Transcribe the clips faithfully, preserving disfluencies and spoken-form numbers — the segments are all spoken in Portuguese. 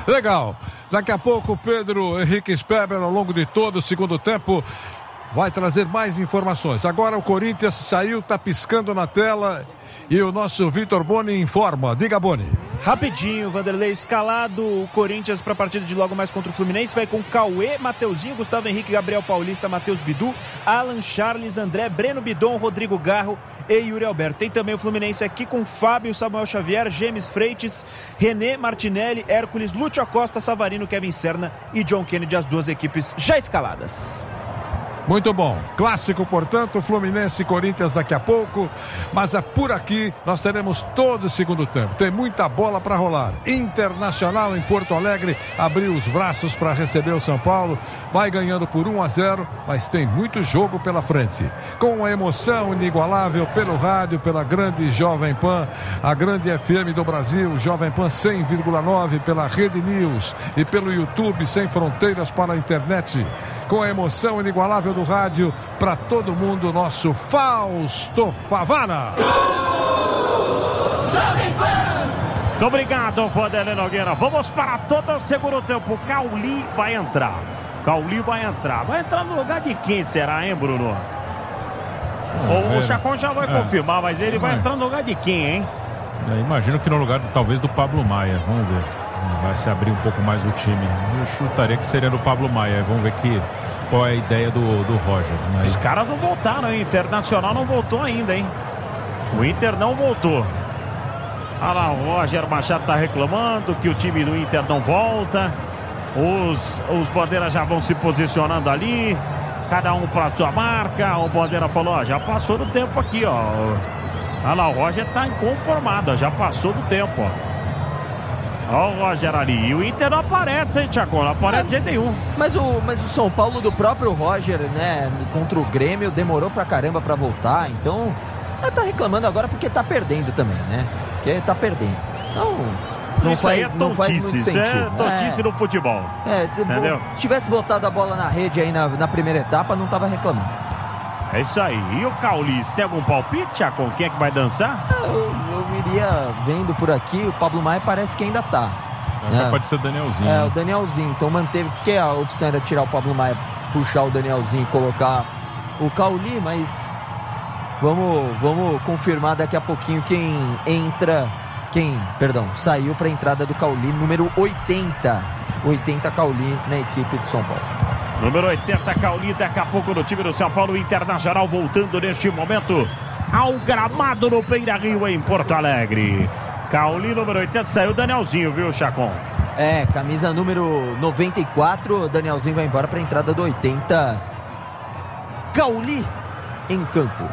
Legal. Daqui a pouco o Pedro Henrique Speber, ao longo de todo o segundo tempo, vai trazer mais informações. Agora o Corinthians saiu, está piscando na tela e o nosso Vitor Boni informa. Diga, Boni. Rapidinho, Vanderlei, escalado o Corinthians para a partida de logo mais contra o Fluminense, vai com Cauê, Mateuzinho, Gustavo Henrique, Gabriel Paulista, Matheus Bidu, Alan Charles, André, Breno Bidon, Rodrigo Garro e Yuri Alberto. Tem também o Fluminense aqui com Fábio, Samuel Xavier, James Freitas, René Martinelli, Hércules, Lúcio Acosta, Savarino, Kevin Serna e John Kennedy, as duas equipes já escaladas. Muito bom. Clássico, portanto, Fluminense e Corinthians daqui a pouco. Mas é por aqui, nós teremos todo o segundo tempo. Tem muita bola para rolar. Internacional em Porto Alegre abriu os braços para receber o São Paulo. Vai ganhando por um a zero, mas tem muito jogo pela frente. Com a emoção inigualável pelo rádio, pela grande Jovem Pan, a grande F M do Brasil, Jovem Pan cem vírgula nove, pela Rede News e pelo YouTube Sem Fronteiras para a internet. Com a emoção inigualável do rádio para todo mundo, nosso Fausto Favara. Muito obrigado, Vanderlei Nogueira. Vamos para todo o segundo tempo. Cauli vai entrar. Cauli vai entrar. Vai entrar no lugar de quem será, hein, Bruno? É, o o Chacon já vai é, confirmar, mas ele vai é. entrar no lugar de quem, hein? Eu imagino que no lugar de, talvez do Pablo Maia. Vamos ver. Vai se abrir um pouco mais o time. Eu chutaria que seria do Pablo Maia. Vamos ver que, qual é a ideia do, do Roger. Mas... Os caras não voltaram, hein? Internacional não voltou ainda, hein? O Inter não voltou. Olha lá, o Roger Machado tá reclamando que o time do Inter não volta. Os, os bandeiras já vão se posicionando ali. Cada um para sua marca. O Bandeira falou, ó, já passou do tempo aqui, ó. Olha lá, o Roger tá inconformado, ó, já passou do tempo, ó. Olha o Roger ali. E o Inter não aparece, hein, Thiago? Não aparece de jeito nenhum. Mas o, mas o São Paulo do próprio Roger, né, contra o Grêmio, demorou pra caramba pra voltar. Então, ela tá reclamando agora porque tá perdendo também, né? Porque tá perdendo. Então, não isso faz, aí é não faz muito tontice. Isso sentido. é tontice é. no futebol. É, se, entendeu? Se tivesse botado a bola na rede aí na, na primeira etapa, não tava reclamando. É isso aí. E o Caulis, tem algum palpite, Thiago? Quem é que vai dançar? Eu, eu iria vendo por aqui, o Pablo Maia parece que ainda tá. Já é. pode ser o Danielzinho. É, né? o Danielzinho. Então manteve, porque a opção era tirar o Pablo Maia, puxar o Danielzinho e colocar o Cauli, mas vamos, vamos confirmar daqui a pouquinho quem entra, quem, perdão, saiu para a entrada do Cauli, número oitenta. oitenta Cauli na equipe do São Paulo. Número oitenta, Cauli, daqui a pouco no time do São Paulo Internacional, voltando neste momento ao gramado no Beira-Rio, em Porto Alegre. Cauli, número oitenta, saiu o Danielzinho, viu, Chacon? É, camisa número noventa e quatro, Danielzinho vai embora para a entrada do oitenta. Cauli em campo.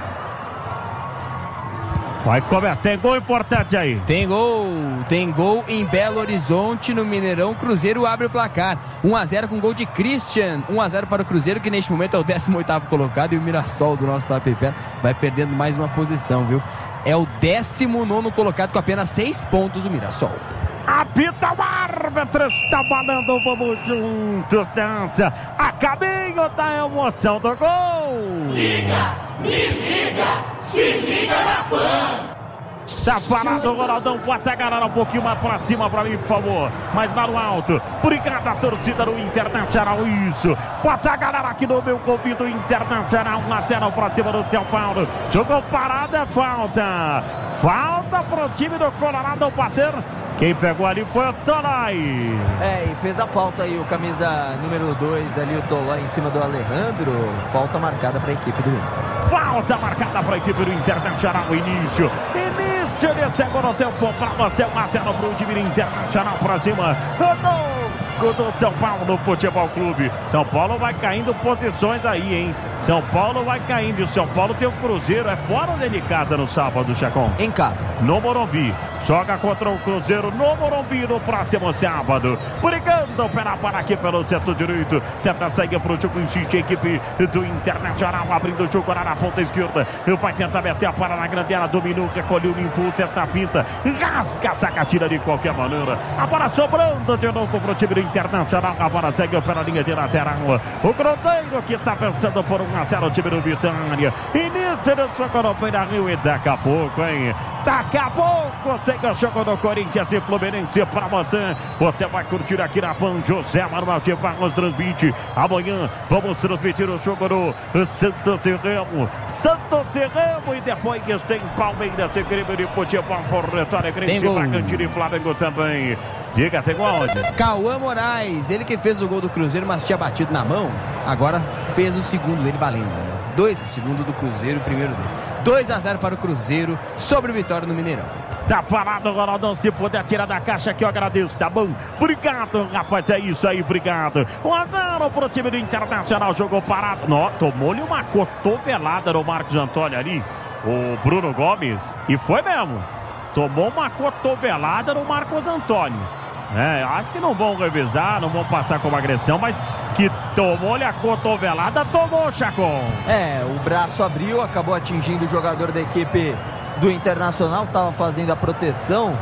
Vai comer, tem gol importante aí. Tem gol, tem gol em Belo Horizonte, no Mineirão. Cruzeiro abre o placar, um a zero com gol de Christian, um a zero para o Cruzeiro, que neste momento é o décimo oitavo colocado, e o Mirassol do nosso Fábio Pé vai perdendo mais uma posição, viu? É o décimo nono colocado com apenas seis pontos o Mirassol. Apita o árbitro, está falando, vamos juntos nessa. A caminho da emoção do gol. Liga, me liga, se liga na Pan. Tá parado o Ronaldão, bota a galera um pouquinho mais pra cima pra mim, por favor. Mais lá no alto. Obrigado a torcida do Internacional, isso. Bota a galera aqui no meu convite Internacional. Lateral pra cima do São Paulo. Jogou parada, é falta. Falta pro time do Colorado bater. Quem pegou ali foi o Tolai. É, e fez a falta aí o camisa número dois ali, o Tolai em cima do Alejandro. Falta marcada para a equipe do Inter. Falta marcada para a equipe do Internacional. Início. Início de segundo tempo para você. um a zero para o time do Internacional para cima. Do São Paulo no Futebol Clube. São Paulo vai caindo posições aí, hein? São Paulo vai caindo. E o São Paulo tem o Cruzeiro. É fora ou dentro de casa no sábado, Chacon? Em casa. No Morumbi. Joga contra o Cruzeiro no Morumbi no próximo sábado. Brigando pela para aqui pelo setor direito. Tenta sair para o jogo. Insiste a equipe do Internacional. Abrindo o jogo lá na ponta esquerda. Vai tentar meter a para na grande área. Dominou, recolheu, limpou, tenta a finta. Rasga, saca, tira de qualquer maneira. A bola sobrando de novo para o time do Internacional. A bola segue pela linha de lateral. O Cruzeiro que está pensando por um a zero o time do Vitória. Início Cícero Socorro foi na Rio e daqui a pouco, hein? Daqui a pouco tem o jogo do Corinthians e Fluminense pra você. Você vai curtir aqui na Pan. José Manuel de Barros transmite. Amanhã vamos transmitir o jogo do Santos e Remo. Santos e Remo e depois tem Palmeiras e Grêmio de Futebol por Retória Grande, Bragantino e Flamengo também. Diga, tem gol onde? Cauã Moraes, ele que fez o gol do Cruzeiro, mas tinha batido na mão. Agora fez o segundo dele valendo, né? Dois, o segundo do Cruzeiro, o primeiro dele. dois a zero para o Cruzeiro, sobre o Vitória no Mineirão. Tá falado, Ronaldão, se puder tirar da caixa que eu agradeço, tá bom? Obrigado, rapaz, é isso aí, obrigado. um a zero pro time do Internacional, jogou parado. Não, tomou-lhe uma cotovelada no Marcos Antônio ali, o Bruno Gomes, e foi mesmo. Tomou uma cotovelada no Marcos Antônio. É, acho que não vão revisar, não vão passar como agressão, mas que tomou-lhe a cotovelada, tomou, Chacon. É, o braço abriu, acabou atingindo o jogador da equipe do Internacional, estava fazendo a proteção.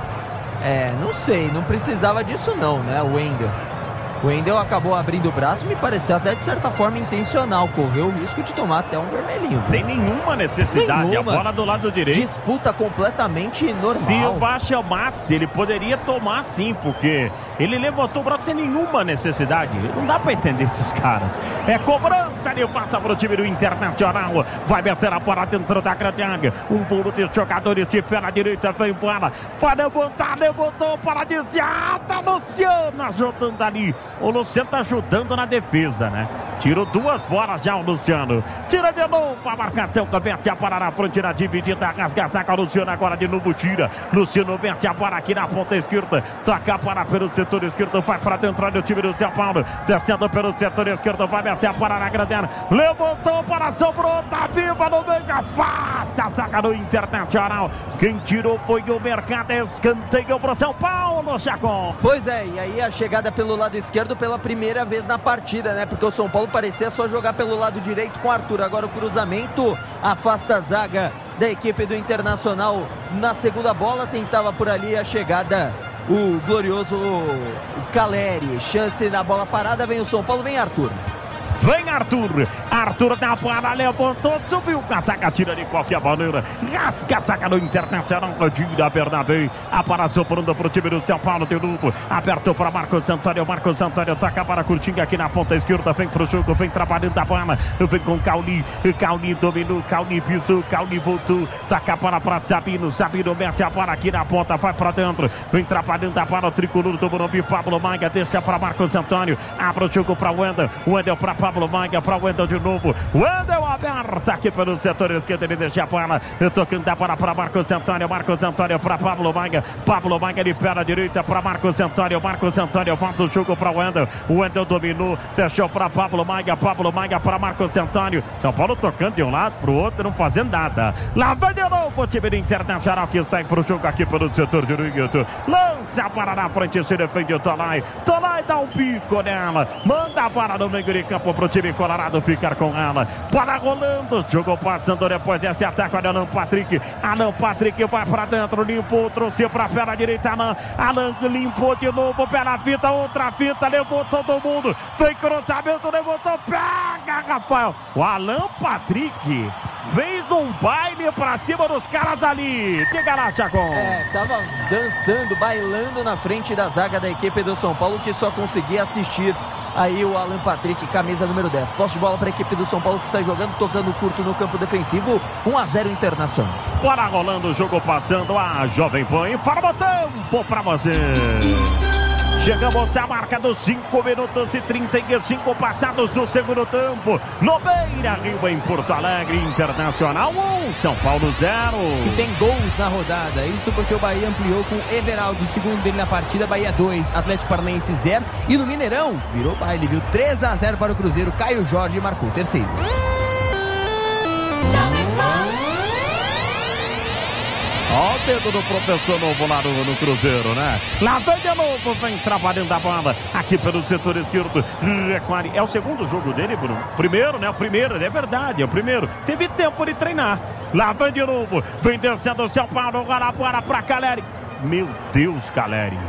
É, não sei, não precisava disso não, né, o Wendel. O Wendel acabou abrindo o braço, me pareceu até de certa forma intencional, correu o risco de tomar até um vermelhinho. Tem nenhuma necessidade, nenhuma. A bola do lado direito. Disputa completamente normal. Se o VAR chamasse, ele poderia tomar sim, porque ele levantou o braço sem nenhuma necessidade. Não dá pra entender esses caras. É cobrança de falta pro time do Internacional. Vai meter a bola dentro da grande área. Um bolo de jogadores de pé na direita, vem bola. Vai levantar, levantou para desviar. Tá Luciano ajudando ali. O Luciano tá ajudando na defesa, né? Tirou duas bolas já o Luciano. Tira de novo a marcação. Verte a bola na frente na dividida. Rasga a saca. O Luciano agora de novo tira. Luciano verte a bola aqui na ponta esquerda. Toca a bola pelo setor esquerdo. Vai pra dentro do time do São Paulo. Descendo pelo setor esquerdo. Vai meter a bola na grande área. Levantou para sobrou. Tá viva no meio. Afasta a saca do Internacional. Quem tirou foi o Mercado. Escanteio pro São Paulo, Chacon. Pois é, e aí a chegada pelo lado esquerdo pela primeira vez na partida, né? Porque o São Paulo parecia só jogar pelo lado direito com o Arthur. Agora o cruzamento afasta a zaga da equipe do Internacional na segunda bola. Tentava por ali a chegada o glorioso Caleri. Chance na bola parada. Vem o São Paulo, vem Arthur. Vem Arthur, Arthur da bola, levantou, subiu com a saca, tira de qualquer maneira, rasga a saca do Internacional, tira a Bernabé, a bola soprando para o time do São Paulo, de novo, apertou para Marcos Antônio, Marcos Antônio toca para Curtinho aqui na ponta esquerda, vem para o jogo, vem trabalhando a bola, vem com Cauli, Cauli dominou, Cauli pisou, Cauli voltou, toca a bola para Sabino, Sabino mete a bola aqui na ponta, vai para dentro, vem trabalhando a bola, o tricolor do Morumbi, Pablo Maia, deixa para Marcos Antônio, abre o jogo para o Wendel, Wendel para Pablo Maia, para o Wendel de novo. Wendel aberto aqui pelo setor esquerdo. Ele deixa a bola. Tocando a bola para Marcos Antônio. Marcos Antônio para Pablo Maia. Pablo Maia de pé na direita para Marcos Antônio. Marcos Antônio volta o jogo para o Wendel. O Wendel dominou. Deixou para Pablo Maia. Pablo Maia para Marcos Antônio. São Paulo tocando de um lado para o outro, não fazendo nada. Lá vai de novo o time do Internacional que sai para o jogo aqui pelo setor direito. Lança a bola na frente. Se defende o Tolai. Tolai dá um pico nela. Manda a bola no meio de campo pro time colorado ficar com ela. Bola rolando, jogou passando depois desse ataque. Olha Alan Patrick. Alan Patrick vai pra dentro, limpou, trouxe pra pé na direita. Alan, Alan limpou de novo, pé na fita, outra fita, levou todo mundo. Foi cruzamento, levantou, pega, Rafael. O Alan Patrick fez um baile pra cima dos caras ali. Diga lá, Chacon. É, tava dançando, bailando na frente da zaga da equipe do São Paulo, que só conseguia assistir aí o Alan Patrick, camisa número dez. Posse de bola para a equipe do São Paulo que sai jogando, tocando curto no campo defensivo. um a zero Internacional. Bola rolando, o jogo passando. A Jovem Pan informa o tempo para você. Chegamos à marca dos cinco minutos e trinta e cinco passados do segundo tempo. No Beira Rio, em Porto Alegre. Internacional um, São Paulo zero. E tem gols na rodada. Isso porque o Bahia ampliou com o Everaldo, segundo dele na partida. Bahia dois, Atlético Paranaense zero. E no Mineirão, virou baile, viu? três a zero para o Cruzeiro. Caio Jorge marcou o terceiro. Olha o dedo do professor novo lá no, no Cruzeiro, né? Lá vem de novo, vem trabalhando a bola aqui pelo setor esquerdo. É o segundo jogo dele, Bruno. Primeiro, né? O primeiro, é verdade, é o primeiro. Teve tempo de treinar. Lá vem de novo, vem descendo o São Paulo, agora a bola pra Caleri. Meu Deus, Caleri.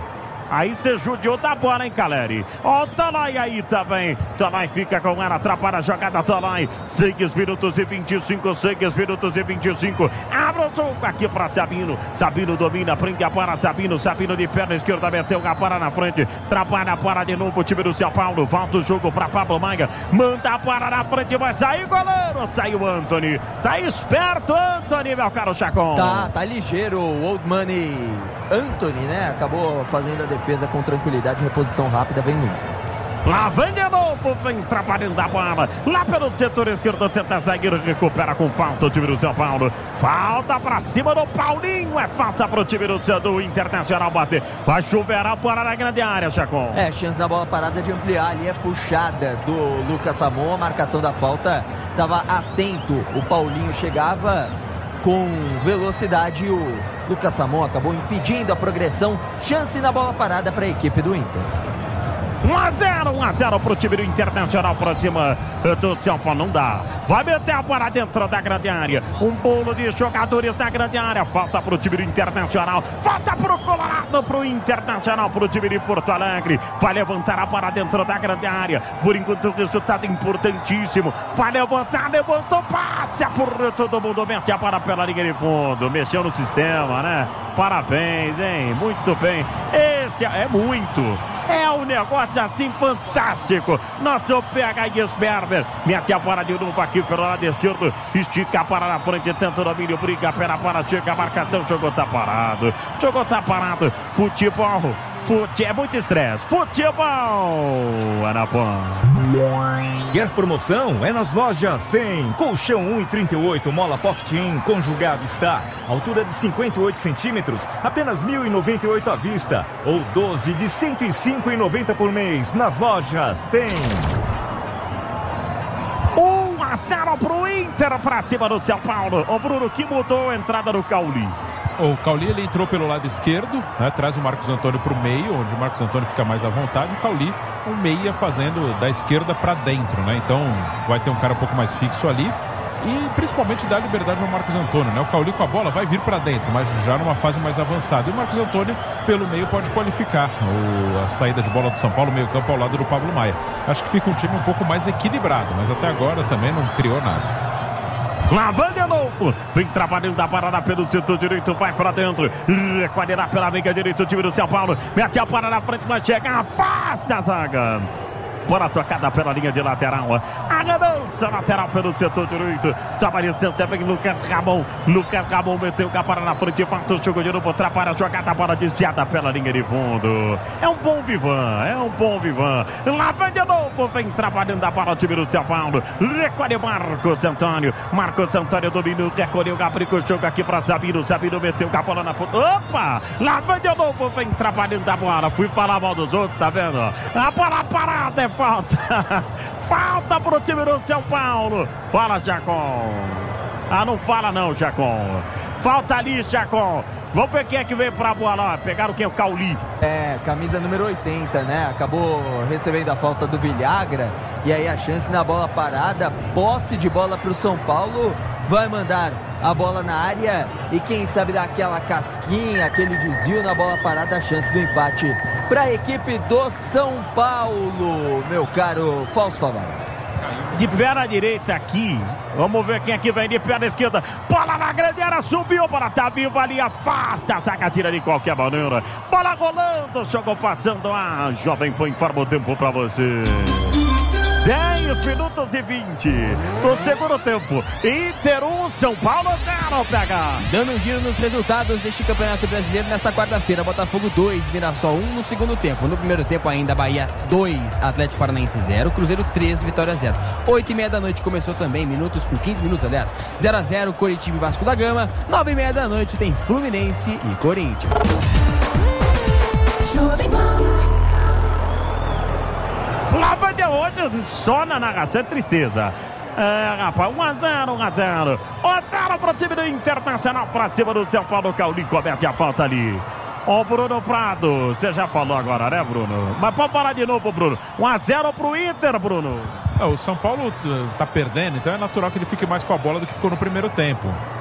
Aí você judiou da bola, hein, Caleri? Ó, o Tolói aí também. Tolói fica com ela, atrapalha a jogada, Tolói. seis minutos e vinte e cinco, seis minutos e vinte e cinco. Abre o jogo aqui pra Sabino. Sabino domina, prende a bola, Sabino. Sabino de perna esquerda, meteu a bola na frente. Trabalha a bola de novo o time do São Paulo. Volta o jogo pra Pablo Maia. Manda a bola na frente, vai sair goleiro. Saiu Antony. Tá esperto, Antony, meu caro Chacon. Tá, tá ligeiro o Old Money Antony, né? Acabou fazendo a defesa com tranquilidade, reposição rápida, vem o Inter. Lá vem de novo, vem trabalhando a bola. Lá pelo setor esquerdo, tenta zagueiro, recupera com falta o time do São Paulo. Falta pra cima do Paulinho, é falta pro time do, do Internacional bater. Vai chover a bola na grande área, Chacon. É, chance da bola parada de ampliar ali, é puxada do Lucas Samon. A marcação da falta estava atento. O Paulinho chegava com velocidade. O Lucas Samon acabou impedindo a progressão. Chance na bola parada para a equipe do Inter. um a zero, um a zero pro time do Internacional pra cima do São Paulo. Não dá. Vai meter a bola dentro da grande área. Um bolo de jogadores na grande área. Falta pro time do Internacional. Falta pro Colorado, pro Internacional, pro time de Porto Alegre. Vai levantar a bola dentro da grande área. Por enquanto o resultado importantíssimo. Vai levantar, levantou, passa por todo mundo. Mete a bola pela linha de fundo. Mexeu no sistema, né? Parabéns, hein? Muito bem. Esse é muito. É um negócio assim fantástico. Nosso P H Sperber mete a bola de novo aqui pelo lado esquerdo. Estica a bola na frente, tenta o domínio, briga pela bola, chega a marcação, jogou, tá parado. Jogou, tá parado. Futebol. Fute... É muito estresse. Futebol. Anapan. Quer promoção? É nas lojas cem. Colchão um e trinta e oito, mola Pocket In, conjugado está. Altura de cinquenta e oito centímetros, apenas mil e noventa e oito à vista. Ou doze de cento e cinco reais e noventa por mês. Nas lojas cem. um a zero pro Inter, pra cima do São Paulo. O Bruno que mudou a entrada do Cauli. O Cauli ele entrou pelo lado esquerdo, né, traz o Marcos Antônio para o meio, onde o Marcos Antônio fica mais à vontade. O Cauli, o meia fazendo da esquerda para dentro, né? Então vai ter um cara um pouco mais fixo ali e principalmente dá liberdade ao Marcos Antônio, né? O Cauli com a bola vai vir para dentro, mas já numa fase mais avançada. E o Marcos Antônio pelo meio pode qualificar o, a saída de bola do São Paulo, meio campo ao lado do Pablo Maia. Acho que fica um time um pouco mais equilibrado, mas até agora também não criou nada. Lá vai de novo, vem trabalhando a parada pelo setor direito, vai pra dentro, recolherá pela meia direita o time do São Paulo, mete a parada na frente, mas chega, afasta a zaga. Bola tocada pela linha de lateral. Arredança lateral pelo setor direito. Toma distância, vem Lucas Ramon. Lucas Ramon meteu o capara na frente. Falta o jogo de novo. Atrapalha a jogada. Bola desviada pela linha de fundo. É um bom Vivan. É um bom Vivan. Lá vem de novo. Vem trabalhando a bola o time do São Paulo. Recolhe Marcos Antônio. Marcos Antônio dominou. Recolheu. Abriu o jogo aqui para Sabino. Sabino meteu a bola na ponta. Opa! Lá vem de novo. Vem trabalhando a bola. Fui falar mal dos outros, tá vendo? A bola parada é falta. Falta pro time do São Paulo. Fala, Chacon. Ah, não fala não, Chacon. Falta ali, Chacon. Vamos ver quem é que veio pra bola. Pegaram quem? O Cauli. É, camisa número oitenta, né? Acabou recebendo a falta do Villagra. E aí a chance na bola parada. Posse de bola pro São Paulo. Vai mandar a bola na área. E quem sabe dar aquela casquinha, aquele desvio na bola parada. A chance do empate pra equipe do São Paulo. Meu caro Fausto Favara. De perna direita aqui. Vamos ver quem aqui vem de perna esquerda. Bola na grande área, subiu, bola tá viva ali, afasta, a zaga tira de qualquer maneira. Bola rolando, jogou passando. Ah, Jovem Pan informa o tempo pra você. dez minutos e vinte do segundo tempo. Inter um, São Paulo zero, P H. Dando um giro nos resultados deste Campeonato Brasileiro nesta quarta-feira. Botafogo dois, Mirassol um no segundo tempo. No primeiro tempo ainda, Bahia dois, Atlético Paranaense zero, Cruzeiro três, Vitória zero. oito e meia da noite começou também, minutos com quinze minutos, aliás. zero a zero, Coritiba e Vasco da Gama. nove e meia da noite tem Fluminense e Corinthians. Lá vai de hoje, só na narração, tristeza. É, rapaz, um a zero, um a zero. um a zero pro time do Internacional pra cima do São Paulo. Cauli comete a falta ali. Ó, Bruno Prado, você já falou agora, né, Bruno? Mas pode falar de novo, Bruno. um a zero pro Inter, Bruno. É, o São Paulo tá perdendo, então é natural que ele fique mais com a bola do que ficou no primeiro tempo.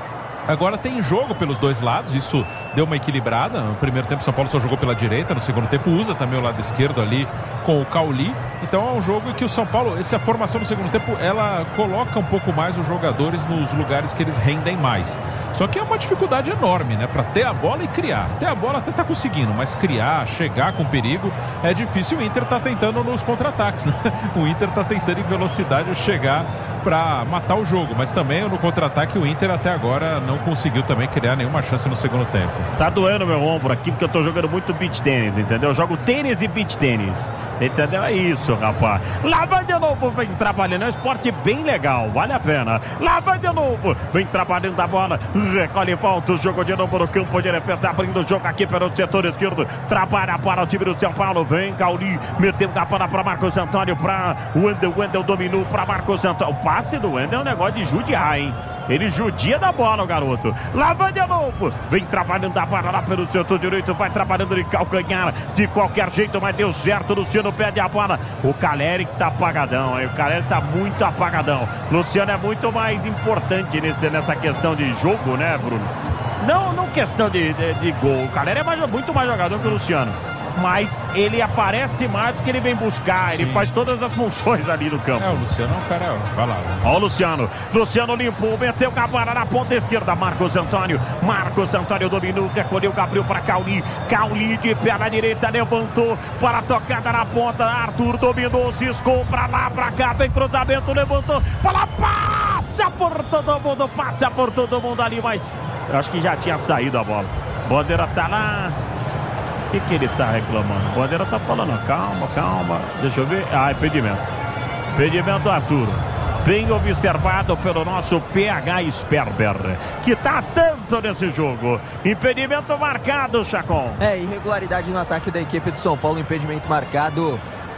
Agora tem jogo pelos dois lados, isso deu uma equilibrada. No primeiro tempo, São Paulo só jogou pela direita, no segundo tempo usa também o lado esquerdo ali com o Cauli. Então é um jogo em que o São Paulo, essa formação no segundo tempo, ela coloca um pouco mais os jogadores nos lugares que eles rendem mais. Só que é uma dificuldade enorme, né? Para ter a bola e criar. Ter a bola até tá conseguindo, mas criar, chegar com perigo é difícil. O Inter tá tentando nos contra-ataques, né? O Inter tá tentando em velocidade chegar para matar o jogo, mas também no contra-ataque o Inter até agora não conseguiu também criar nenhuma chance no segundo tempo. Tá doendo meu ombro aqui porque eu tô jogando muito beach tênis, entendeu? Eu jogo tênis e beach tênis, entendeu? É isso, rapaz. Lá vai de novo, vem trabalhando, é um esporte bem legal, vale a pena. Lá vai de novo, vem trabalhando a bola, recolhe falta, o jogo de novo no campo de defesa, abrindo o jogo aqui pelo setor esquerdo, trabalha para o time do São Paulo, vem Cauli, meteu a bola para Marcos Antônio, para o Wendel, Wendel dominou para Marcos Antônio. O passe do Wendel é um negócio de judiar, hein? Ele judia da bola, o garoto. Lá vai de novo. Vem trabalhando a bola lá pelo setor direito. Vai trabalhando de calcanhar. De qualquer jeito, mas deu certo. Luciano pede a bola. O Caleri tá apagadão, hein? O Caleri tá muito apagadão. Luciano é muito mais importante nesse, nessa questão de jogo, né, Bruno? Não, não questão de, de, de gol. O Caleri é mais, muito mais jogador que o Luciano. Mas ele aparece mais do que ele vem buscar. Ele Sim. faz todas as funções ali no campo. É, o Luciano é um cara, vai lá. Ó o Luciano. Luciano limpou, meteu a bola na ponta esquerda. Marcos Antônio. Marcos Antônio dominou, recolheu, abriu para Cauli. Cauli de perna direita, levantou para a tocada na ponta. Arthur dominou, ciscou para lá, para cá. Vem cruzamento, levantou. Para lá, passa por todo mundo, passa por todo mundo ali. Mas eu acho que já tinha saído a bola. Bandeira tá lá. O que, que ele tá reclamando? O Bandeira tá falando, calma, calma. Deixa eu ver. Ah, impedimento. Impedimento do Arthur. Bem observado pelo nosso P H Sperber, que tá atento nesse jogo. Impedimento marcado, Chacon. É, irregularidade no ataque da equipe do São Paulo. Impedimento marcado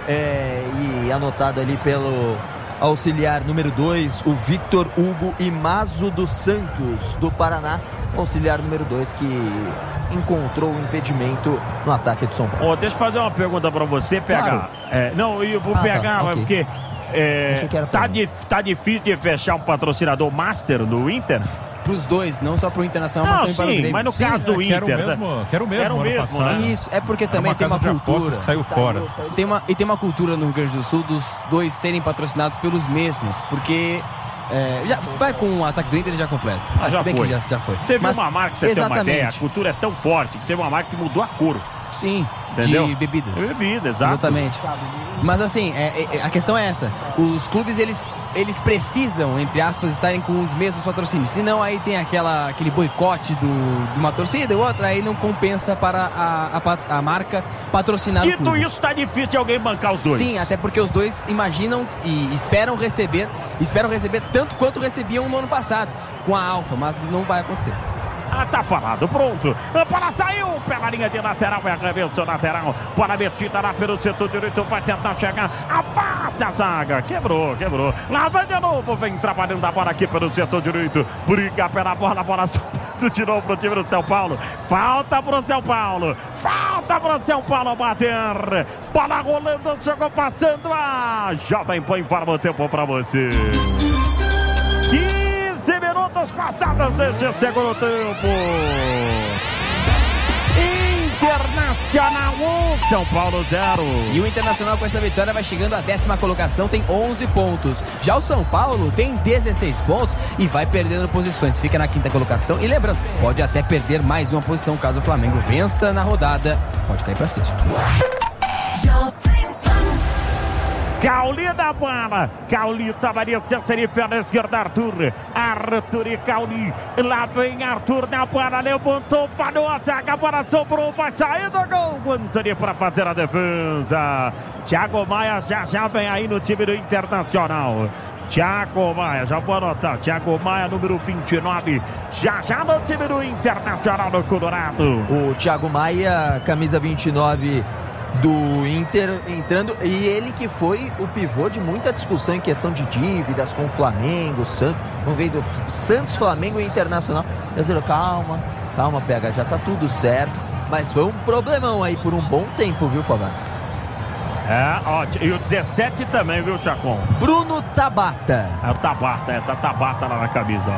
é, e anotado ali pelo auxiliar número dois, o Victor Hugo Imazo dos Santos, do Paraná. Auxiliar número dois que encontrou o impedimento no ataque do São Paulo. Oh, deixa eu fazer uma pergunta para você, P H. Claro. É, não, e pro ah, P H, tá, okay. porque é, tá, di, tá difícil de fechar um patrocinador master no Inter? Para os dois, não só para o Internacional, não, mas também sim, para o Grêmio. mas no sim, caso do é, Inter... Quero mesmo, quero mesmo, quero mesmo passado. né? Isso, é porque também uma tem uma cultura... que saiu fora. Saiu, saiu. Tem uma, e tem uma cultura no Rio Grande do Sul dos dois serem patrocinados pelos mesmos, porque... É, já, vai com o ataque do Inter, ele já completa. Ah, já, se bem foi. que já, já foi. Teve Mas, uma marca, você exatamente. tem uma ideia, a cultura é tão forte que teve uma marca que mudou a cor. Sim, entendeu? De bebidas. De bebidas, exato. Exatamente. Mas assim, é, é, a questão é essa. Os clubes, eles, eles precisam, entre aspas, estarem com os mesmos patrocínios. Senão aí tem aquela, aquele boicote do, de uma torcida e outra, aí não compensa para a, a, a marca patrocinar Dito o clube. isso, tá difícil de alguém bancar os dois. Sim, até porque os dois imaginam e esperam receber, esperam receber tanto quanto recebiam no ano passado com a Alfa, mas não vai acontecer. Ah, tá falado, pronto. A bola saiu pela linha de lateral, é arremesso lateral. Bola metida lá pelo setor direito, vai tentar chegar. Afasta a zaga, quebrou, quebrou. Lá vai de novo, vem trabalhando a bola aqui pelo setor direito. Briga pela bola, a bola sobrando de novo pro time do São Paulo. Falta pro São Paulo, falta pro São Paulo bater. Bola rolando, chegou passando. Ah, Jovem Pan informa o tempo pra você. quinze minutos passados deste segundo tempo. Internacional um, São Paulo zero. E o Internacional com essa vitória vai chegando à décima colocação, tem onze pontos. Já o São Paulo tem dezesseis pontos e vai perdendo posições, fica na quinta colocação. E lembrando, pode até perder mais uma posição caso o Flamengo vença na rodada, pode cair para sexto. Cauli da bola, Cauli tava distância de perna esquerda, Arthur, Arthur e Cauli, lá vem Arthur na bola, levantou, parou a zaga, a bola sobrou, vai sair do gol, Antônio para fazer a defesa, Thiago Maia já já vem aí no time do Internacional. Thiago Maia, já vou anotar, Thiago Maia, número vinte e nove, já já no time do Internacional no Colorado. O Thiago Maia, camisa vinte e nove do Inter, entrando, e ele que foi o pivô de muita discussão em questão de dívidas com o Flamengo, Santos, no meio do Santos, Flamengo e Internacional. Brasileiro, calma, calma, P H, já tá tudo certo, mas foi um problemão aí por um bom tempo, viu, Fabão? É, ó, e o dezessete também, viu, Chacon? Bruno Tabata. É o Tabata, é, tá Tabata lá na camisa, ó.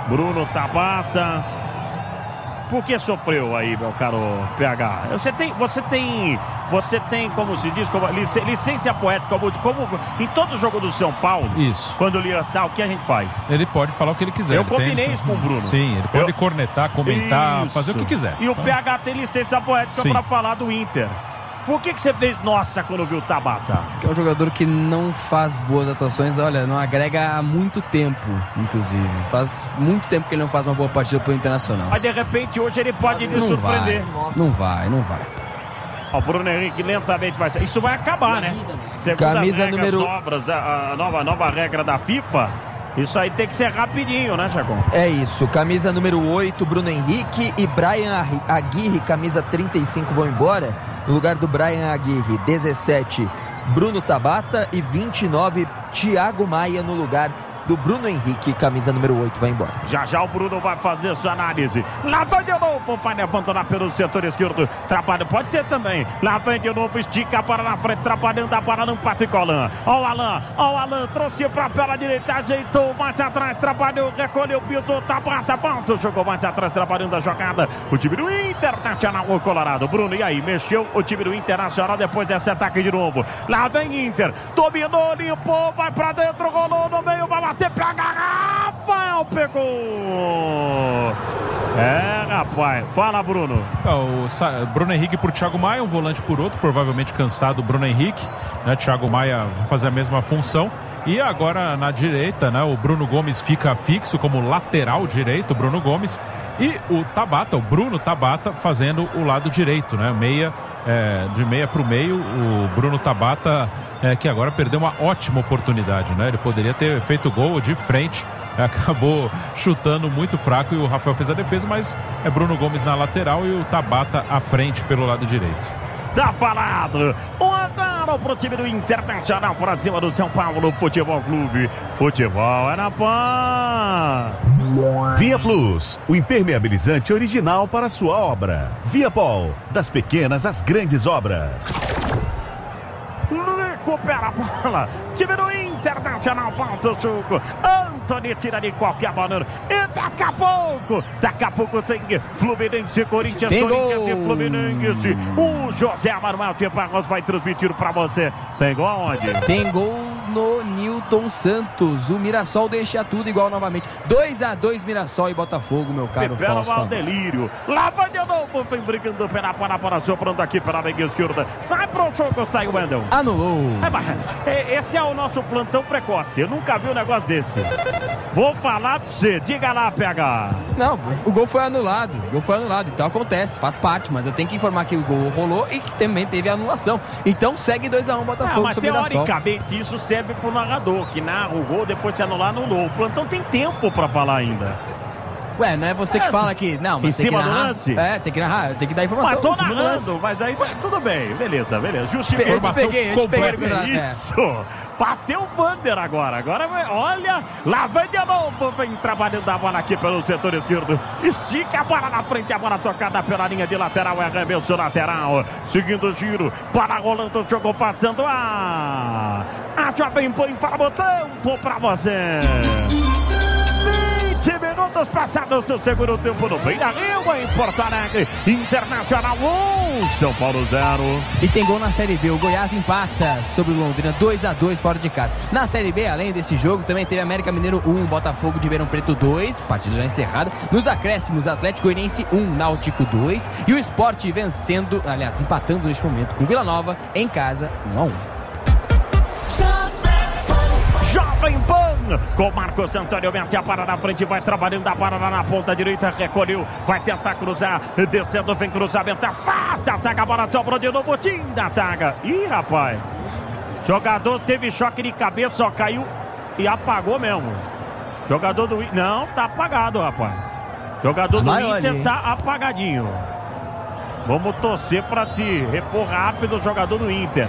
Bruno Tabata. Por que sofreu aí, meu caro P H? Você tem, você tem, você tem, como se diz, como, lic, licença poética, como, como em todo jogo do São Paulo. Isso. Quando ele tá, o que a gente faz? Ele pode falar o que ele quiser. Eu ele combinei tem... isso com o Bruno. Sim, ele pode Eu... cornetar, comentar, isso. fazer o que quiser. E o P H tem licença poética para falar do Inter. Por que, que você fez nossa quando viu o Tabata? Que é um jogador que não faz boas atuações, olha, não agrega há muito tempo, inclusive. Faz muito tempo que ele não faz uma boa partida pro Internacional. Mas de repente hoje ele pode não surpreender. Vai, não vai, não vai. O Bruno Henrique lentamente vai sair. Isso vai acabar, né? Segundo Camisa as regras número... novas, a, a nova, nova regra da FIFA, isso aí tem que ser rapidinho, né, Chacon? É isso. Camisa número oito, Bruno Henrique e Brian Aguirre, camisa trinta e cinco, vão embora. No lugar do Brian Aguirre, dezessete, Bruno Tabata e vinte e nove, Thiago Maia no lugar do Bruno Henrique, camisa número oito, vai embora. Já já o Bruno vai fazer sua análise. Lá vai de novo, vai levantando pelo setor esquerdo. Trabalha, pode ser também. Lá vem de novo, estica para na frente, trabalhando a para no Patrick Alain. Ó o Alain, ó o Alain, trouxe para a pela direita, ajeitou, mais atrás, trabalhou, recolheu, pisou, Tabata, falta, jogou mais atrás, trabalhando a jogada. O time do Internacional, o Colorado. Bruno, e aí, mexeu o time do Internacional depois desse ataque de novo. Lá vem Inter, dominou, limpou, vai para dentro, rolou no meio, vai bater, pega a Rafael, pegou. É, rapaz, fala, Bruno. O Bruno Henrique por Thiago Maia, um volante por outro, provavelmente cansado o Bruno Henrique, né? Thiago Maia vai fazer a mesma função. E agora na direita, né? O Bruno Gomes fica fixo como lateral direito, o Bruno Gomes. E o Tabata, o Bruno Tabata, fazendo o lado direito, né? Meia, é, de meia para o meio, o Bruno Tabata, é, que agora perdeu uma ótima oportunidade, né? Ele poderia ter feito gol de frente, acabou chutando muito fraco e o Rafael fez a defesa, mas é Bruno Gomes na lateral e o Tabata à frente pelo lado direito. Tá falado, um a zero pro time do Internacional pra cima do São Paulo Futebol Clube. Futebol é na Pan. Via Plus, o impermeabilizante original para sua obra. Via Pol, das pequenas às grandes obras. Recupera a bola, time do Internacional, falta o jogo. Antony tira de qualquer maneira. E daqui a pouco, daqui a pouco tem Fluminense, Corinthians, tem Corinthians gol. e Fluminense. O José Manuel de Barros vai transmitir pra você. Tem gol aonde? Tem gol no Newton Santos. O Mirassol deixa tudo igual novamente. dois a dois Mirassol e Botafogo, meu caro Pelo Fausto. mal delírio. Lá vai de novo, vem brigando pela para para soprando aqui pela meia esquerda. Sai pro jogo, sai o Wendel. Anulou. É, mas, é, esse é o nosso plantão precoce. Eu nunca vi um negócio desse. Vou falar pra você. Diga lá, P H. Não, o gol foi anulado. O gol foi anulado. Então acontece, faz parte. Mas eu tenho que informar que o gol rolou e que também teve anulação. Então segue dois a um Botafogo. Ah, mas sobre Mirassol. teoricamente isso serve pro narrador, que narra o gol, depois de anular, anulou. O plantão tem tempo pra falar ainda. Ué, não é você que É, fala que... Não, mas em tem cima que do narrar. lance? É, tem que narrar, tem que dar informação. Mas tô em cima do lance. narrando, mas aí tá tudo bem. Beleza, beleza. Eu te Justificação peguei, eu te peguei. completa. Isso. Bateu o Vander agora. Agora, olha, lá vem de novo. Vem trabalhando a bola aqui pelo setor esquerdo. Estica a bola na frente. A bola tocada pela linha de lateral. É arremesso lateral. Seguindo o giro. Para rolando, jogou passando. Ah, a Jovem Pan fala botão pra você. vinte minutos passados do segundo tempo no Beira Rio, em Porto Alegre. Internacional um, São Paulo zero. E tem gol na Série B. O Goiás empata sobre o Londrina dois a dois fora de casa. Na Série B, além desse jogo, também teve América Mineiro um, Botafogo de Ribeirão Preto dois, partida já encerrada. Nos acréscimos, Atlético Goianiense um, Náutico dois. E o Sport vencendo, aliás, empatando neste momento com Vila Nova em casa um a um. Jovem Pan, com Marcos Antônio mete a para na frente, vai trabalhando a para na ponta direita, recolheu, vai tentar cruzar, descendo, vem cruzamento, afasta a zaga, a bola sobrou de novo, time da zaga. Ih, rapaz, jogador teve choque de cabeça, só caiu e apagou mesmo. Jogador do Inter, não, tá apagado, rapaz. Jogador do Inter tá apagadinho. Vamos torcer para se repor rápido o jogador do Inter.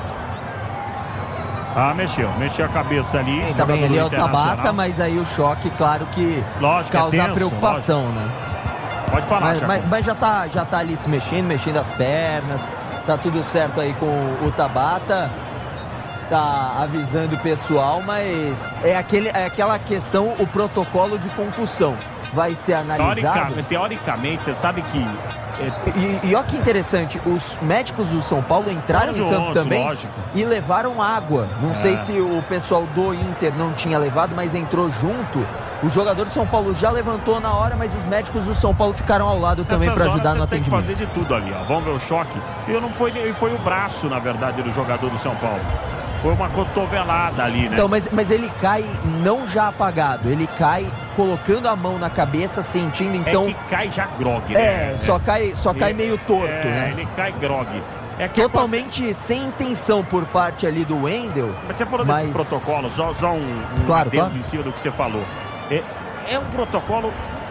Ah, mexeu, mexeu a cabeça ali. Tem também ali é o Tabata, mas aí o choque, claro que lógico, causa é tenso, preocupação, lógico. né? Pode falar, mas, mas, mas já tá, já tá ali se mexendo, mexendo as pernas, tá tudo certo aí com o Tabata. tá avisando o pessoal, mas é, aquele, é aquela questão, o protocolo de concussão vai ser analisado. Teoricamente, teoricamente você sabe que... É... E, e olha que interessante, os médicos do São Paulo entraram Lógico, em campo também lógico. e levaram água. Não é. sei se o pessoal do Inter não tinha levado, mas entrou junto. O jogador de São Paulo já levantou na hora, mas os médicos do São Paulo ficaram ao lado também para ajudar no atendimento. Tem que fazer de tudo ali, ó. Vamos ver o choque. E não foi, foi o braço, na verdade, do jogador do São Paulo. Foi uma cotovelada ali, né? Então, mas, mas ele cai não já apagado, ele cai colocando a mão na cabeça, sentindo, então... É que cai já grog, né? É, só cai, só cai ele, meio torto, é, né? ele cai grog. É que totalmente sem intenção por parte ali do Wendel. Mas você falou mas... desse protocolo, só, só um, um claro, adendo claro. em cima do que você falou. É, é um protocolo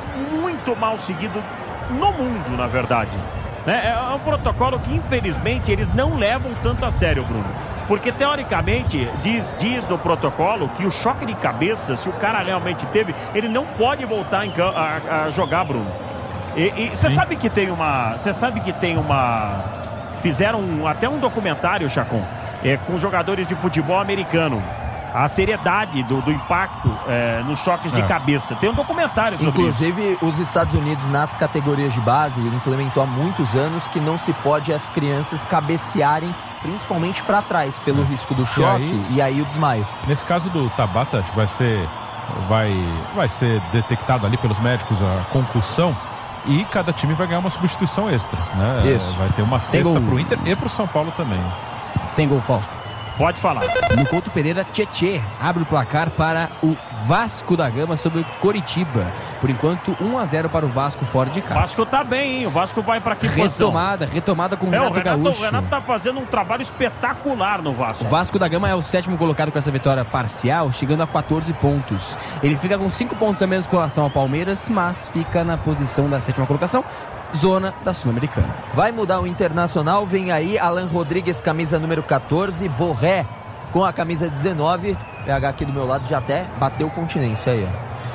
muito mal seguido no mundo, na verdade. Né? É um protocolo que, infelizmente, eles não levam tanto a sério, Bruno. Porque, teoricamente, diz, diz no protocolo que o choque de cabeça, se o cara realmente teve, ele não pode voltar em, a, a jogar, Bruno. E você sabe que tem uma... Você sabe que tem uma... Fizeram um, até um documentário, Chacon, é, com jogadores de futebol americano. A seriedade do, do impacto é, nos choques é. de cabeça. Tem um documentário sobre Inclusive, isso. Inclusive, os Estados Unidos, nas categorias de base, implementou há muitos anos que não se pode as crianças cabecearem, principalmente para trás, pelo é. risco do choque e aí, e aí o desmaio. Nesse caso do Tabata, acho que vai ser, vai, vai ser detectado ali pelos médicos a concussão. E cada time vai ganhar uma substituição extra, né? Isso. Vai ter uma cesta pro Inter e pro São Paulo também. Tem gol, Fausto. Pode falar. No Couto Pereira, Tietê abre o placar para o Vasco da Gama sobre o Coritiba. Por enquanto, um a zero para o Vasco fora de casa. O Vasco tá bem, hein? O Vasco vai para que posição? Retomada, retomada com o é, Renato, o Renato Gaúcho. O Renato tá fazendo um trabalho espetacular no Vasco. O Vasco da Gama é o sétimo colocado com essa vitória parcial, chegando a quatorze pontos. Ele fica com cinco pontos a menos com relação ao Palmeiras, mas fica na posição da sétima colocação. Zona da Sul-Americana. Vai mudar o Internacional, vem aí Alan Rodrigues, camisa número quatorze, Borré com a camisa dezenove. P H aqui do meu lado já até bateu continência aí,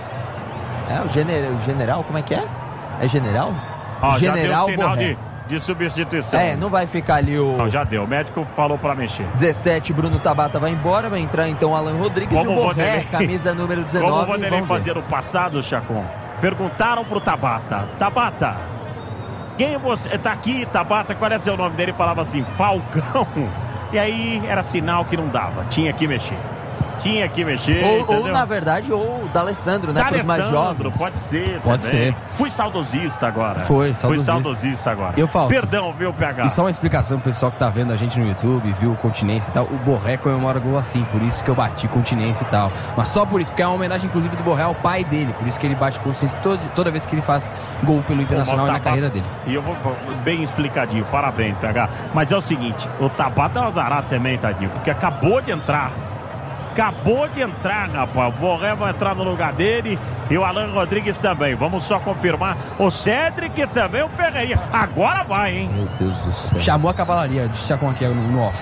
ó. É o general, o general, como é que é? É general? Ó, general já deu sinal Borré. de, de substituição. É, não vai ficar ali o... Não, já deu, o médico falou pra mexer. dezessete, Bruno Tabata vai embora, vai entrar então Alan Rodrigues. Como e o Borré, Vanderlei... camisa número dezenove. Como o Vanderlei fazia no passado, Chacon, perguntaram pro Tabata, Tabata, quem você... Tá aqui, Tabata, qual é seu nome dele? Ele falava assim, Falcão. E aí era sinal que não dava, tinha que mexer. Tinha que mexer, ou, ou na verdade, ou o D'Alessandro, né? Para os mais jovens. Pode ser, pode também. ser. Fui saudosista agora. Foi, saudosista. Fui saudosista agora. Eu falo. Perdão, viu, P H? E só uma explicação pro pessoal que tá vendo a gente no YouTube, viu Continência e tal. O Borré comemora gol assim, por isso que eu bati Continência e tal. Mas só por isso, porque é uma homenagem, inclusive, do Borré ao pai dele. Por isso que ele bate Continência toda, toda vez que ele faz gol pelo Internacional e na carreira dele. E eu vou bem explicadinho, parabéns, P H. Mas é o seguinte, o Tabata é um azarado também, tadinho, porque acabou de entrar. Acabou de entrar, rapaz. O Borré vai entrar no lugar dele e o Alan Rodrigues também. Vamos só confirmar. O Cédric também, o Ferreirinha. Agora vai, hein? Meu Deus do céu. Chamou a cavalaria, disse Chacon aqui no, no off.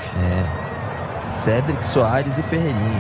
É. Cédric, Soares e Ferreirinha.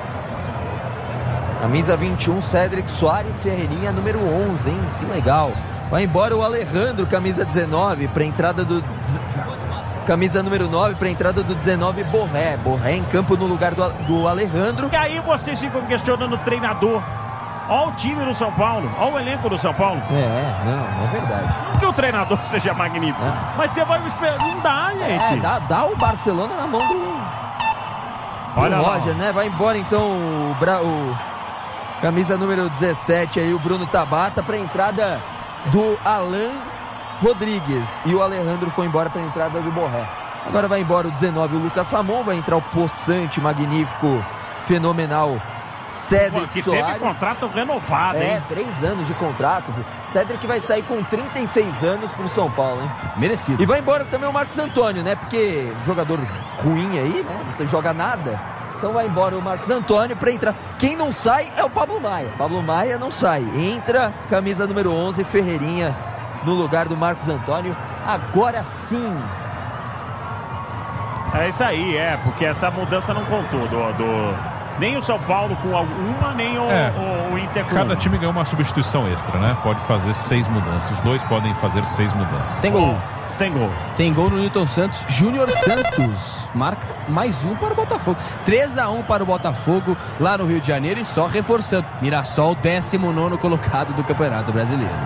Camisa vinte e um, Cédric, Soares, Ferreirinha, número onze, hein? Que legal. Vai embora o Alejandro, camisa dezenove, para entrada do... Camisa número nove para a entrada do dezenove, Borré. Borré em campo no lugar do, do Alejandro. E aí vocês ficam questionando o treinador. Olha o time do São Paulo. Olha o elenco do São Paulo. É, não, é verdade. Não que o treinador seja magnífico. É. Mas você vai esperar. Não dá, gente. É, dá, dá o Barcelona na mão do, Olha do lá, Roger, né? Vai embora então o, Bra... o camisa número dezessete aí, o Bruno Tabata, para a entrada do Alan Rodrigues. E o Alejandro foi embora para a entrada do Borré. Agora vai embora o dezenove, o Lucas Samon. Vai entrar o possante, magnífico, fenomenal Cédric que Soares. Teve contrato renovado, é, hein? três anos de contrato. Cédric vai sair com trinta e seis anos pro São Paulo, hein? Merecido. E vai embora também o Marcos Antônio, né? Porque jogador ruim aí, né? Não joga nada. Então vai embora o Marcos Antônio para entrar. Quem não sai é o Pablo Maia. Pablo Maia não sai. Entra, camisa número onze, Ferreirinha, no lugar do Marcos Antônio. Agora sim. É isso aí, é, porque essa mudança não contou do, do nem o São Paulo com alguma, nem o, é, o, o Inter com cada uma. time ganhou uma substituição extra, né? Pode fazer seis mudanças. Os dois podem fazer seis mudanças. Tem gol. tem gol. Tem gol no Newton Santos. Júnior Santos marca mais um para o Botafogo. três a um para o Botafogo lá no Rio de Janeiro. E só reforçando, Mirassol, décimo nono colocado do Campeonato Brasileiro.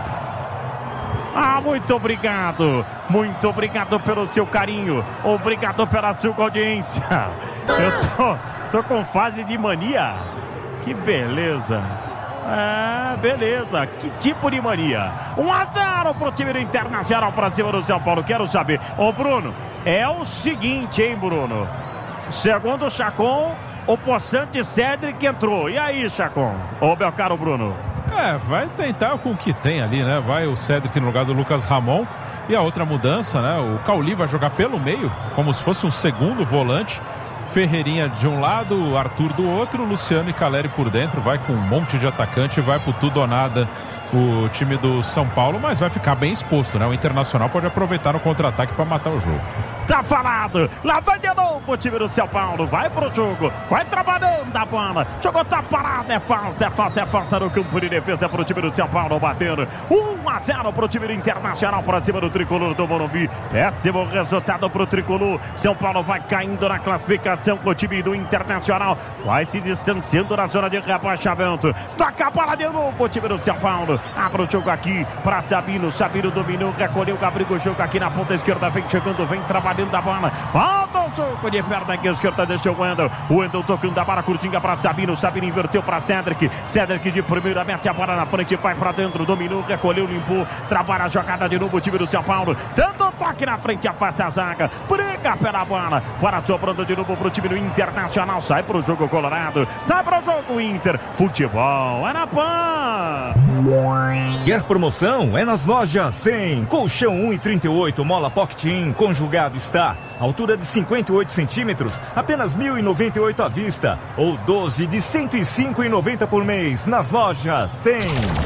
Ah, muito obrigado. Muito obrigado pelo seu carinho. Obrigado pela sua audiência. Eu tô, tô com fase de mania. Que beleza. É, beleza. Que tipo de mania? um a zero pro time do Internacional pra cima do São Paulo. Quero saber. Ô, Bruno, é o seguinte, hein, Bruno? Segundo o Chacon, o Poçante Cédric entrou. E aí, Chacon? Ô, meu caro Bruno. É, vai tentar com o que tem ali, né? Vai o Cédric no lugar do Lucas Ramon. E a outra mudança, né? O Cauli vai jogar pelo meio, como se fosse um segundo volante. Ferreirinha de um lado, Arthur do outro, Luciano e Caleri por dentro. Vai com um monte de atacante, vai pro tudo ou nada o time do São Paulo, mas vai ficar bem exposto, né? O Internacional pode aproveitar no contra-ataque para matar o jogo. Tá falado, lá vai de novo o time do São Paulo, vai pro jogo, vai trabalhando a bola, jogou, tá parado, é falta, é falta, é falta no campo de defesa pro time do São Paulo, batendo um a zero pro time do Internacional pra cima do Tricolor do Morumbi. Péssimo resultado pro Tricolor. São Paulo vai caindo na classificação com o time do Internacional, vai se distanciando na zona de rebaixamento. Toca a bola de novo o time do São Paulo, abre o jogo aqui pra Sabino, Sabino dominou, recolheu, abriu o jogo aqui na ponta esquerda, vem chegando, vem trabalhando da bola, volta o jogo de perna aqui esquerda, deixou o Wendel, o Wendel tocando a bola curtinha para Sabino, Sabino inverteu para Cédric, Cédric de primeira, mete a bola na frente, vai para dentro, dominou, recolheu, limpou, trabalha a jogada de novo o time do São Paulo, tanto toque na frente, afasta a zaga, briga pela bola, para sobrando de novo pro time do Internacional, sai pro jogo Colorado, sai pro jogo Inter, futebol é na Pan. Quer promoção? É nas lojas cem, colchão um e trinta e oito, mola Pocket In, conjugado está, altura de cinquenta e oito centímetros, apenas mil e noventa e oito à vista, ou doze de cento e cinco e noventa por mês, nas lojas cem.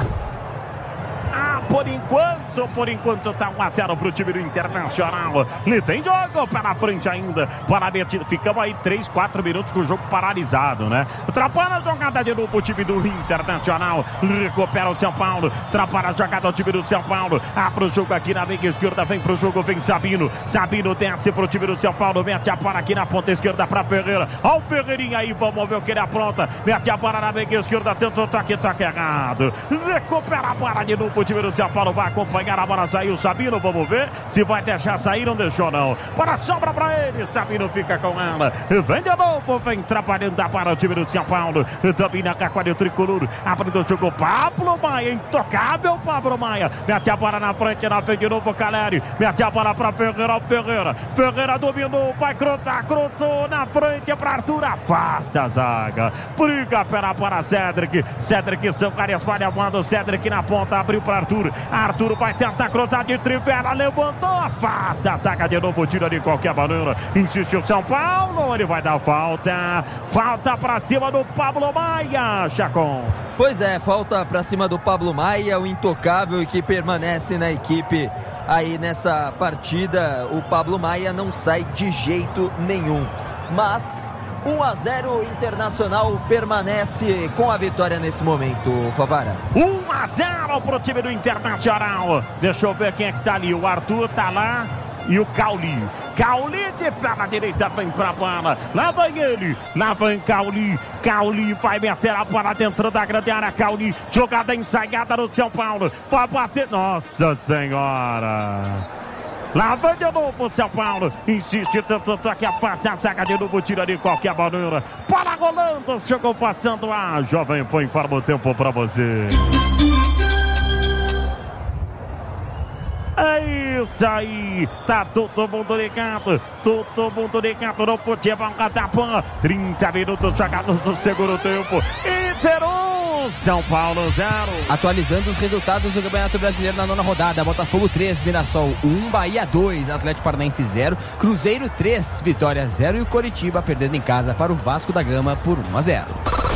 Ah, por enquanto, por enquanto tá um a zero pro time do Internacional. E tem jogo pela frente ainda. Para ficamos aí três, quatro minutos com o jogo paralisado, né? Atrapalha a jogada de novo o time do Internacional. Recupera o São Paulo. Atrapalha a jogada do time do São Paulo. Abre o jogo aqui na meia esquerda. Vem pro jogo, vem Sabino. Sabino desce pro time do São Paulo. Mete a bola aqui na ponta esquerda pra Ferreira. Ó o Ferreirinha aí, vamos ver o que ele apronta. Mete a bola na meia esquerda. Tentou toque, toque errado. Recupera a bola de novo o time do São Paulo. Vai acompanhar a bola, saiu Sabino. Vamos ver se vai deixar sair. Não deixou não. Para sobra pra ele. Sabino fica com ela. Vem de novo. Vem trabalhando para o time do São Paulo. Também na Caquari o Tricolor. Abrindo o jogo. Pablo Maia. Intocável Pablo Maia. Mete a bola na frente. Na frente de novo Caleri. Mete a bola para Ferreira. Ferreira. Ferreira dominou. Vai cruzar. Cruzou na frente para Arthur. Afasta a zaga. Briga pela para Cédric. Cédric estão várias falhas. Manda o Cédric na ponta. Abriu para Arthur. Arthur vai tentar cruzar de trivela. Levantou. Afasta a zaga de novo. Tira de qualquer maneira. Insiste o São Paulo. Ele vai dar falta. Falta para cima do Pablo Maia. Chacon. Pois é, falta para cima do Pablo Maia, o intocável e que permanece na equipe aí nessa partida. O Pablo Maia não sai de jeito nenhum. Mas um a zero, Internacional permanece com a vitória nesse momento, Favara. um a zero pro time do Internacional. Deixa eu ver quem é que tá ali. O Arthur tá lá. E o Cauli. Cauli de perna direita vem pra bola. Lá vem ele. Lá vem Cauli. Cauli vai meter a bola dentro da grande área. Cauli. Jogada ensaiada no São Paulo. Vai bater. Nossa Senhora. Lá vem de novo o São Paulo. Insiste tanto que afasta a zaga de novo. Tira de qualquer maneira. Bola rolando. Chegou passando a Jovem Pan. Informa o tempo pra você. É isso aí, tá todo mundo ligado, todo mundo ligado no futebol Catapan. trinta minutos jogados no segundo tempo. Inter um, São Paulo zero. Atualizando os resultados do Campeonato Brasileiro na nona rodada: Botafogo três, Mirassol um, Bahia dois, Atlético Paranaense zero, Cruzeiro três, Vitória zero e o Coritiba perdendo em casa para o Vasco da Gama por um a zero.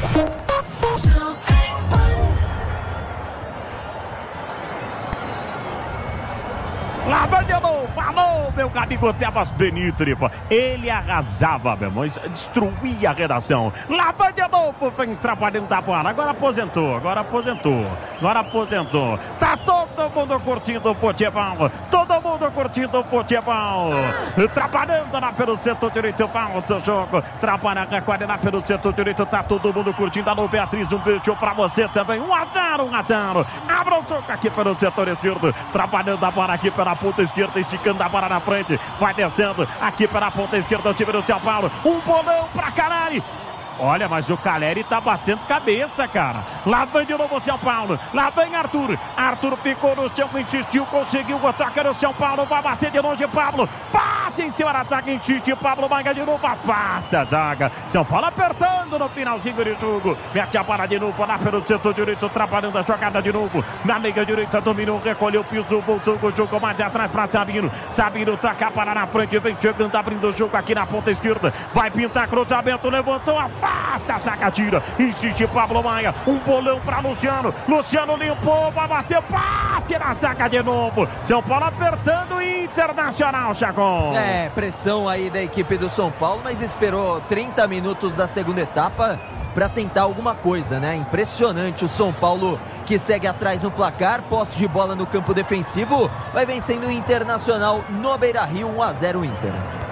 Lá vai de novo, falou meu amigo Tebas Benítria. Ele arrasava, meu irmão, destruía a redação. Lá vai de novo, vem trabalhando da bola. Agora aposentou, agora aposentou, agora aposentou. Tá todo Todo mundo curtindo o futebol. Todo mundo curtindo o futebol. Trabalhando lá pelo setor direito. Volta o jogo. Trabalha lá pelo setor direito. Tá todo mundo curtindo. Alô, Beatriz, um beijo pra você também. um a zero, um a zero. Abra o jogo aqui pelo setor esquerdo. Trabalhando a bola aqui pela ponta esquerda. Esticando a bola na frente. Vai descendo aqui pela ponta esquerda. O time do São Paulo. Um bolão pra Caleri. Olha, mas o Caleri tá batendo cabeça, cara. Lá vem de novo o São Paulo. Lá vem Arthur. Arthur ficou no chão, insistiu, conseguiu o ataque no São Paulo. Vai bater de longe, Pablo. Bate em cima do ataque, insiste. Pablo Manga de novo, afasta a zaga. São Paulo apertando no finalzinho do jogo. Mete a bola de novo lá pelo setor direito, trabalhando a jogada de novo. Na liga direita, dominou, recolheu o piso, voltou o jogo mais atrás para Sabino. Sabino taca a bola na frente, vem chegando, abrindo o jogo aqui na ponta esquerda. Vai pintar cruzamento, levantou, afasta. Basta a zaga, tira, insiste Pablo Maia, um bolão para Luciano, Luciano limpou, vai bater, bate na zaga de novo, São Paulo apertando o Internacional, Chacon. É, pressão aí da equipe do São Paulo, mas esperou trinta minutos da segunda etapa para tentar alguma coisa, né? Impressionante o São Paulo que segue atrás no placar, posse de bola no campo defensivo, vai vencendo o Internacional no Beira-Rio, um a zero Inter.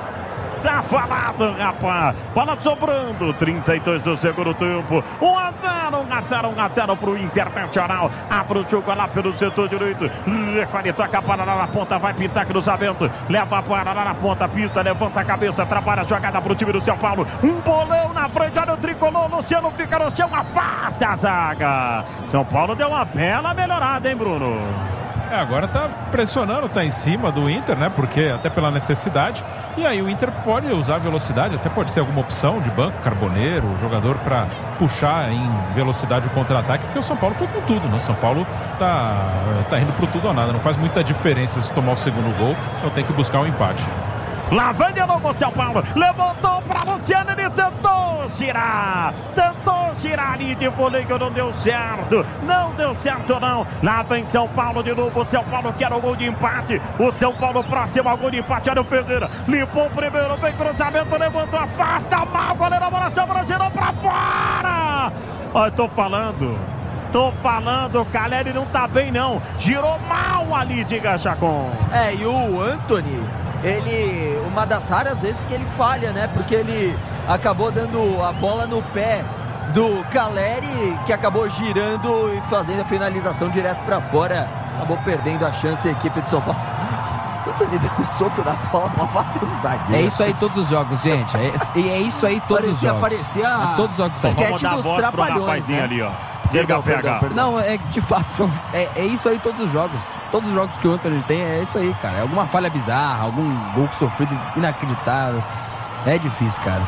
Tá falado, rapaz. Bola sobrando. trinta e dois do segundo tempo. um a zero, um a zero, um a zero pro Internacional. Abre o jogo lá pelo setor direito. Recolhe, toca a bola lá na ponta. Vai pintar cruzamento. Leva a bola lá na ponta. Pisa, levanta a cabeça. Trabalha a jogada pro time do São Paulo. Um bolão na frente. Olha o tricolor. Luciano fica no chão. Afasta a zaga. São Paulo deu uma bela melhorada, hein, Bruno? É, agora tá pressionando, tá em cima do Inter, né? Porque até pela necessidade. E aí o Inter pode usar a velocidade, até pode ter alguma opção de banco, Carboneiro, jogador para puxar em velocidade o contra-ataque, porque o São Paulo foi com tudo, né? O São Paulo tá, tá indo pro tudo ou nada. Não faz muita diferença se tomar o segundo gol, então tem que buscar um empate. Lá vem de novo o São Paulo, levantou para Luciano, ele tentou girar, tentou girar ali de voleio, não deu certo, não deu certo não. Lá vem São Paulo de novo, o São Paulo quer o gol de empate, o São Paulo próximo ao gol de empate, olha o Ferreira, limpou o primeiro, vem cruzamento, levantou, afasta mal, goleiro, a bola sobra, girou para fora. Olha, tô falando... Tô falando, o Caleri não tá bem não, girou mal ali, diga Chacon. É, e o Antony, ele, uma das raras vezes que ele falha, né, porque ele acabou dando a bola no pé do Caleri, que acabou girando e fazendo a finalização direto pra fora, acabou perdendo a chance a equipe de São Paulo. O Antony deu um soco na bola pra bater o zagueiro. É isso aí todos os jogos, gente, é, é isso aí todos parecia, os jogos. Parecia é todos os jogos. Vamos dar a voz pro rapazinho, né? Ali, ó. Perdão, perdão, perdão. Não, é de fato, são, é, é isso aí todos os jogos. Todos os jogos que o Antony tem, é isso aí, cara. É alguma falha bizarra, algum gol sofrido inacreditável. É difícil, cara.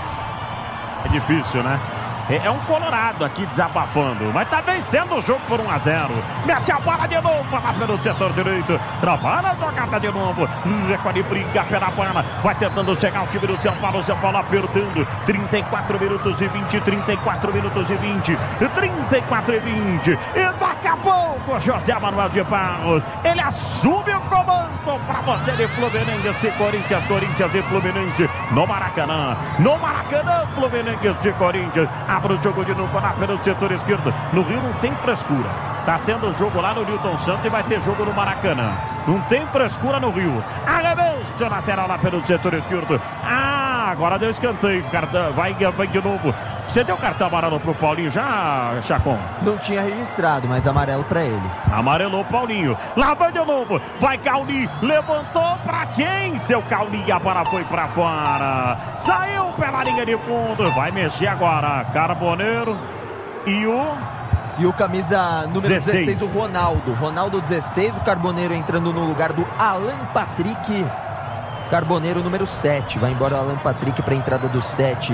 É difícil, né? É um colorado aqui desabafando, mas tá vencendo o jogo por um a zero. Mete a bola de novo lá pelo setor direito. Trabalha a jogada de novo. Recolhe, briga pela bola. Vai tentando chegar o time do São Paulo. São Paulo apertando. trinta e quatro minutos e vinte. trinta e quatro minutos e vinte. trinta e quatro e vinte. E daqui a pouco, José Manuel de Barros. Ele assume o comando para você de Fluminense e Corinthians. Corinthians e Fluminense no Maracanã. No Maracanã, Fluminense e Corinthians. Abre o jogo de novo lá pelo setor esquerdo. No Rio não tem frescura. Tá tendo jogo lá no Newton Santos e vai ter jogo no Maracanã. Não tem frescura no Rio. Arremesso lateral lá pelo setor esquerdo. Ah, agora deu escanteio. Vai, vai de novo. Você deu cartão amarelo pro Paulinho já, Chacon? Não tinha registrado, mas amarelo pra ele. Amarelou Paulinho. Lá vai de novo. Vai Cauli. Levantou pra quem? Seu Cauli. A bola foi pra fora. Saiu pela linha de fundo. Vai mexer agora. Carboneiro e o... E o camisa número dezesseis, dezesseis, o Ronaldo. Ronaldo dezesseis, o Carboneiro entrando no lugar do Alan Patrick. Carboneiro número sete. Vai embora o Alan Patrick para a entrada do sete.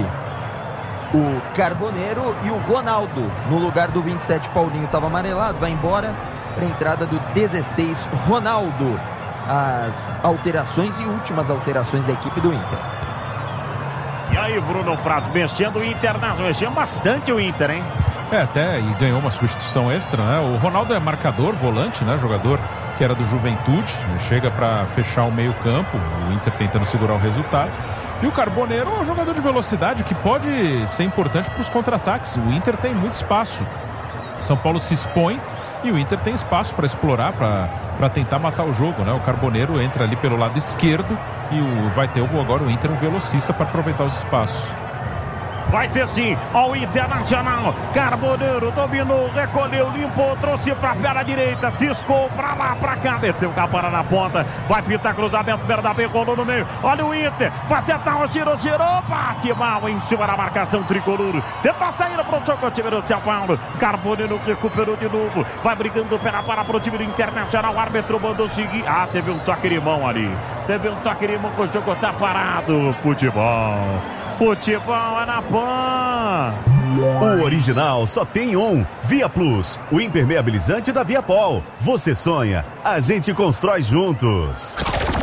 O Carboneiro e o Ronaldo no lugar do vinte e sete. Paulinho estava amarelado, vai embora para a entrada do dezesseis, Ronaldo. As alterações e últimas alterações da equipe do Inter. E aí, Bruno Prado, mexendo o Inter, mexendo bastante o Inter, hein? É, até, e ganhou uma substituição extra, né? O Ronaldo é marcador, volante, né? Jogador que era do Juventude, chega para fechar o meio campo, o Inter tentando segurar o resultado. E o Carboneiro é um jogador de velocidade que pode ser importante para os contra-ataques. O Inter tem muito espaço. São Paulo se expõe e o Inter tem espaço para explorar, para tentar matar o jogo, né? O Carboneiro entra ali pelo lado esquerdo e o, vai ter agora o Inter um velocista para aproveitar os espaços. Vai ter sim, ó o Internacional, Carboneiro dominou, recolheu, limpou, trouxe pra perna direita, ciscou pra lá, pra cá, meteu o capara na ponta, vai pintar cruzamento, Bernabé rolou no meio, olha o Inter, vai tentar o giro, girou, bate mal em cima da marcação tricolor, tenta sair pro jogo, o time do São Paulo, Carboneiro recuperou de novo, vai brigando pela para pro time do Internacional, o árbitro mandou seguir, ah, teve um toque de mão ali, teve um toque de mão, o jogo tá parado, futebol. Futebol é na Pan. O original só tem um. Via Plus, o impermeabilizante da Viapol. Você sonha, a gente constrói juntos.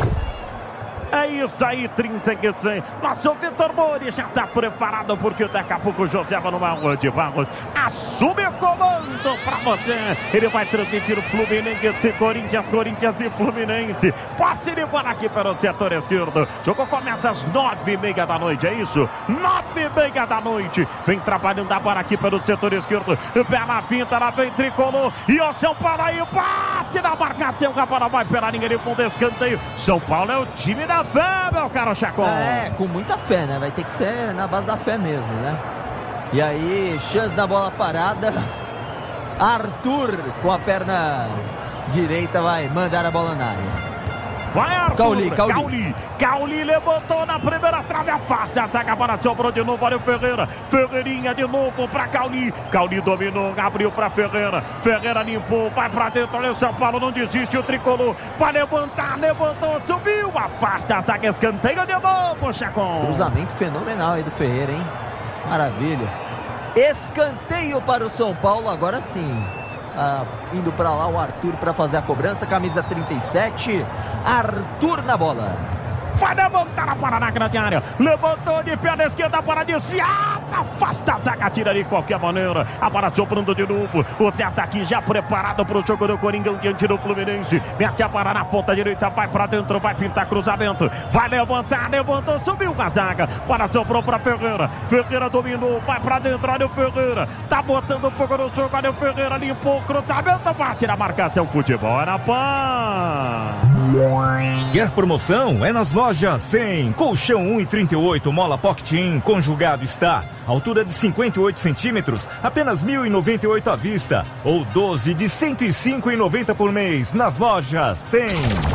É isso aí, trinta e seis. Nosso Vitor Mori já está preparado, porque daqui a pouco o José Manuel de Barros assume o comando para você. Ele vai transmitir o Fluminense, Corinthians, Corinthians e Fluminense. Passe de bola aqui para o setor esquerdo. O jogo começa às nove e meia da noite, é isso? Nove e meia da noite. Vem trabalhando a bola aqui pelo setor esquerdo. Bela finta, lá vem tricolor. E o São Paulo aí bate na marcação. A bola vai pela linha de fundo, escanteio. São Paulo é o time da fé, meu caro Chacon. É, com muita fé, né? Vai ter que ser na base da fé mesmo, né? E aí, chance da bola parada. Arthur, com a perna direita, vai mandar a bola na área. Vai, Arthur. Cauli, Cauli. Cauli. Cauli levantou na primeira trave, afasta a zaga, para sobrou de novo, olha o Ferreira. Ferreirinha de novo para Cauli. Cauli dominou, abriu para Ferreira. Ferreira limpou, vai para dentro, olha o São Paulo, não desiste, o tricolor. Vai levantar, levantou, subiu, afasta a zaga, escanteio de novo, Chacon. Cruzamento fenomenal aí do Ferreira, hein? Maravilha. Escanteio para o São Paulo, agora sim. Ah, indo para lá o Arthur para fazer a cobrança, camisa trinta e sete, Arthur na bola. Vai levantar a bola na grande área, levantou de perna esquerda para desviar, afasta a zaga, tira de qualquer maneira, a bola sobrando de novo, o Zé tá aqui já preparado para o jogo do Coringão diante do Fluminense, mete a bola na ponta direita, vai para dentro, vai pintar cruzamento, vai levantar, levantou, subiu a zaga, bola sobrou para Ferreira, Ferreira dominou, vai para dentro, olha o Ferreira, tá botando fogo no jogo, olha o Ferreira, limpou o cruzamento, bate na marcação, futebol é na Pan. Quer promoção? É nas lojas cem. Colchão um e trinta e oito, mola Pocket In, conjugado está. Altura de cinquenta e oito centímetros, apenas mil e noventa e oito à vista. Ou doze de cento e cinco e noventa por mês, nas lojas cem.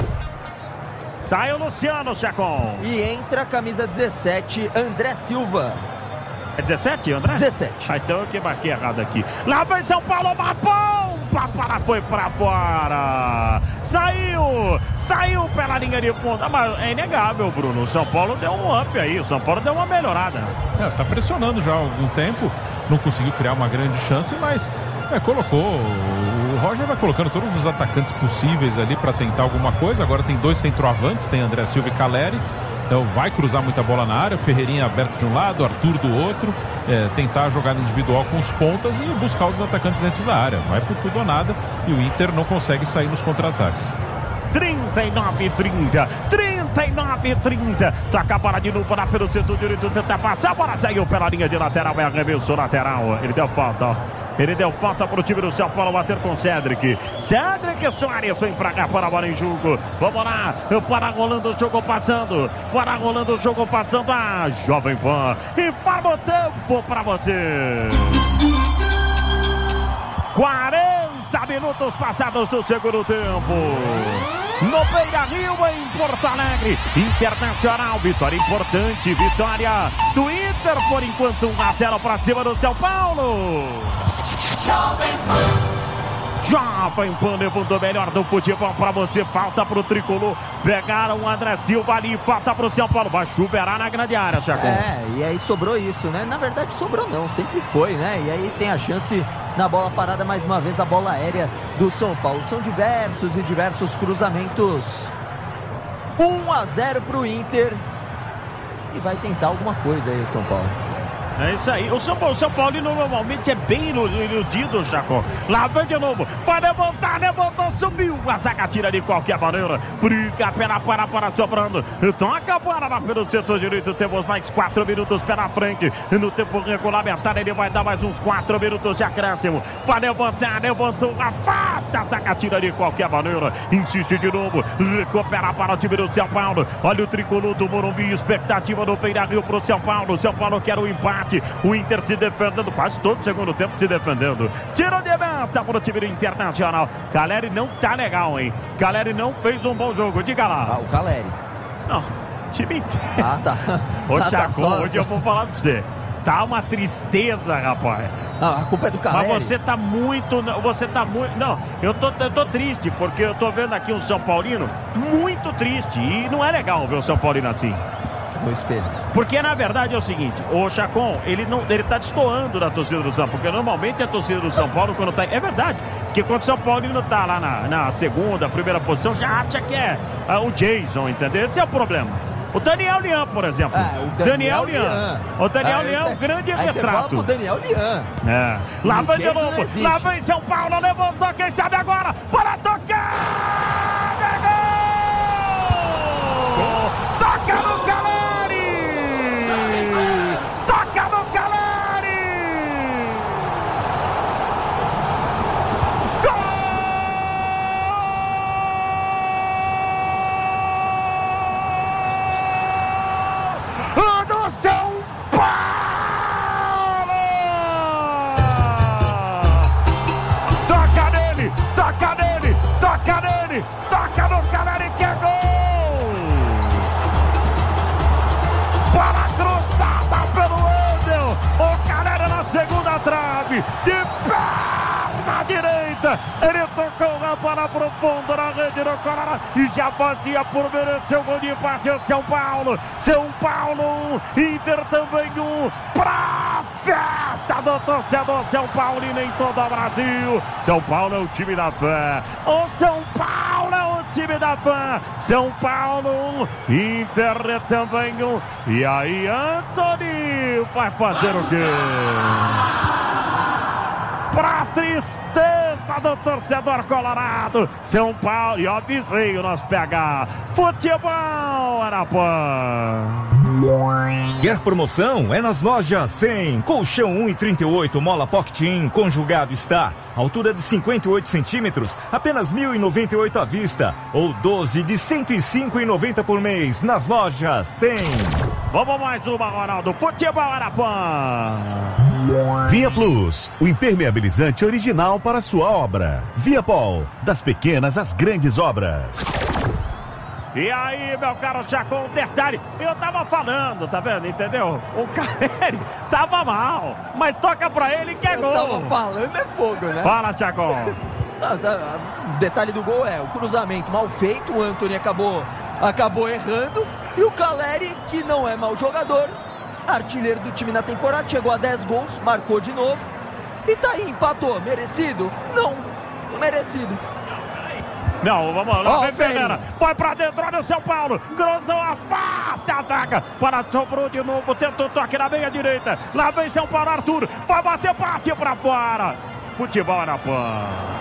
Sai o Luciano, Chacon. E entra a camisa dezessete, André Silva. É dezessete, André? dezessete. Ah, então eu que marquei errado aqui. Lá vem São Paulo, uma bomba, para, foi pra fora. Saiu, saiu pela linha de fundo. Ah, mas é inegável, Bruno. O São Paulo deu um up aí, o São Paulo deu uma melhorada. É, tá pressionando já há algum tempo, não conseguiu criar uma grande chance, mas é, colocou. O Roger vai colocando todos os atacantes possíveis ali para tentar alguma coisa. Agora tem dois centroavantes, tem André Silva e Caleri. Então vai cruzar muita bola na área, Ferreirinha aberto de um lado, Arthur do outro, é, tentar a jogada individual com os pontas e buscar os atacantes dentro da área. Vai por tudo ou nada e o Inter não consegue sair nos contra-ataques. trinta e nove a trinta, trinta e nove a trinta, toca a bola de novo lá pelo setor direito, tenta passar, a bola saiu pela linha de lateral, é arremesso lateral, ele deu falta, ó. Ele deu falta para o time do São Paulo bater com o Cedric. Cedric Soares foi pra cá para a bola em jogo. Vamos lá, para rolando o jogo passando. Para rolando o jogo passando. A Jovem Pan informa o tempo para você. quarenta minutos passados do segundo tempo. No Beira-Rio, em Porto Alegre, Internacional, vitória importante, vitória do Inter, por enquanto um a zero para cima do São Paulo. Jovem Pan. Jovem Pan levando o melhor do futebol para você, falta para o tricolor, pegaram o André Silva ali, falta para o São Paulo, vai chuverar na grande área, Chacon. É, e aí sobrou isso, né? Na verdade sobrou não, sempre foi, né? E aí tem a chance na bola parada mais uma vez, a bola aérea do São Paulo. São diversos e diversos cruzamentos. um a zero para o Inter. E vai tentar alguma coisa aí o São Paulo. É isso aí. O São Paulo, São Paulo normalmente é bem iludido, Chacon. Lá vem de novo. Vai levantar, levantou, subiu. A zaga tira de qualquer maneira. Briga pela para, para, sobrando. Toca a bola pelo setor direito. Temos mais quatro minutos pela frente. No tempo regulamentar, ele vai dar mais uns quatro minutos de acréscimo. Vai levantar, levantou, afasta. A zaga tira de qualquer maneira. Insiste de novo. Recupera para o time do São Paulo. Olha o tricolor do Morumbi. Expectativa do Beira-Rio para o São Paulo. São Paulo quer o empate. O Inter se defendendo, quase todo o segundo tempo se defendendo. Tiro de meta para o time do Internacional. Caleri não tá legal, hein? Caleri não fez um bom jogo. Diga lá. Ah, o Caleri. Não, time inteiro. Ah, tá. Ô, tá, Chacon, tá, só, hoje só... eu vou falar pra você. Tá uma tristeza, rapaz. Ah, a culpa é do Caleri. Mas você tá muito... Você tá muito... Não, eu tô, eu tô triste, porque eu tô vendo aqui um São Paulino muito triste. E não é legal ver o São Paulino assim. No espelho. Porque na verdade é o seguinte, o Chacon, ele não, ele tá destoando da torcida do São Paulo, porque normalmente a torcida do São Paulo quando tá, é verdade, porque quando o São Paulo não tá lá na, na segunda, primeira posição, já acha que é uh, o Jason, entendeu? Esse é o problema. O Daniel Lian, por exemplo. Ah, o Daniel, Daniel Lian. Lian. O Daniel ah, Lian é um grande aí retrato. Você fala pro Daniel Lian. É. Lá vem de Jason novo, lá vem São Paulo, levantou, quem sabe agora, para tocar! Gol! Toca no Caleri! Toca no Caleri! Gol do São Paulo! Toca nele, toca nele, toca nele, toca no Caleri que é gol! Bola cruzada pelo Wendel, o Caleri na segunda trave, de perna direita, ele tocou a bola pro fundo na rede do Colorado e já fazia por merecer o gol de empate o São Paulo. São Paulo um, Inter também um, pra festa do torcedor São Paulino em todo o Brasil. São Paulo é o time da fé, o São Paulo é o time da fã. São Paulo um, Inter também um. E aí Antony vai fazer o quê? Pra tristeza do torcedor colorado, São Paulo, e eu avisei o nosso P H, futebol Arapuã. Quer promoção? É nas lojas cem. Colchão um e trinta e oito, mola Pocket-in, conjugado está. Altura de cinquenta e oito centímetros, apenas mil e noventa e oito à vista. Ou doze de cento e cinco e noventa por mês, nas lojas cem. Vamos mais uma, Ronaldo. Futebol Arapuã. Via Plus, o impermeabilizante original para sua obra. Viapol, das pequenas às grandes obras. E aí, meu caro Chacon, detalhe, eu tava falando, tá vendo, entendeu? O Caleri tava mal, mas toca pra ele que é eu gol. Tava falando é fogo, né? Fala, Chacon. Não, tá, o detalhe do gol é o cruzamento mal feito, o Antony acabou, acabou errando, e o Caleri, que não é mau jogador, artilheiro do time na temporada, chegou a dez gols, marcou de novo, e tá aí, empatou, merecido? Não, merecido. Não, vamos lá, oh, vem Ferreira, vai pra dentro, olha o São Paulo, cruzou, afasta a zaga, para sobrou de novo, tentou toque na meia direita, lá vem São Paulo, Arthur, vai bater, bate pra fora, futebol Arapuã.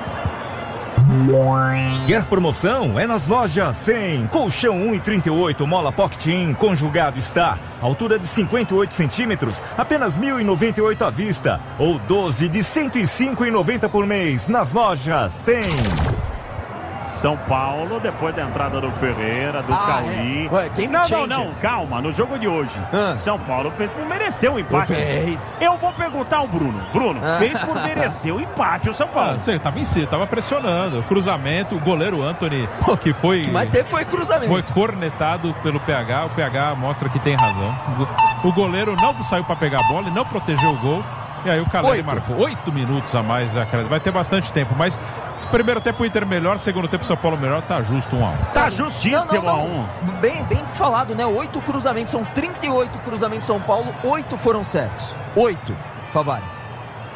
Quer promoção? É nas lojas cem. Colchão um e trinta e oito, mola Pocket-in, conjugado está. Altura de cinquenta e oito centímetros, apenas mil e noventa e oito à vista. Ou doze de cento e cinco e noventa por mês, nas lojas cem. São Paulo, depois da entrada do Ferreira, do ah, Cauli. É. Ué, quem não, change? não, não, calma. No jogo de hoje, ah. São Paulo fez por merecer o empate. Fez. Eu vou perguntar ao Bruno. Bruno, ah. fez por merecer o empate o São Paulo. Ah, sei, tava em si, tava pressionando. Cruzamento, o goleiro Antony, que foi. Que mais teve foi cruzamento. Foi cornetado pelo P H. O P H mostra que tem razão. O goleiro não saiu para pegar a bola e não protegeu o gol. E aí o Caleri marcou. Oito minutos a mais. Vai ter bastante tempo, mas. Primeiro tempo o Inter melhor, segundo tempo São Paulo melhor, tá justo um a um. Tá justíssimo a um. Bem, bem falado, né? Oito cruzamentos, são trinta e oito cruzamentos São Paulo, oito foram certos. Oito, Favari.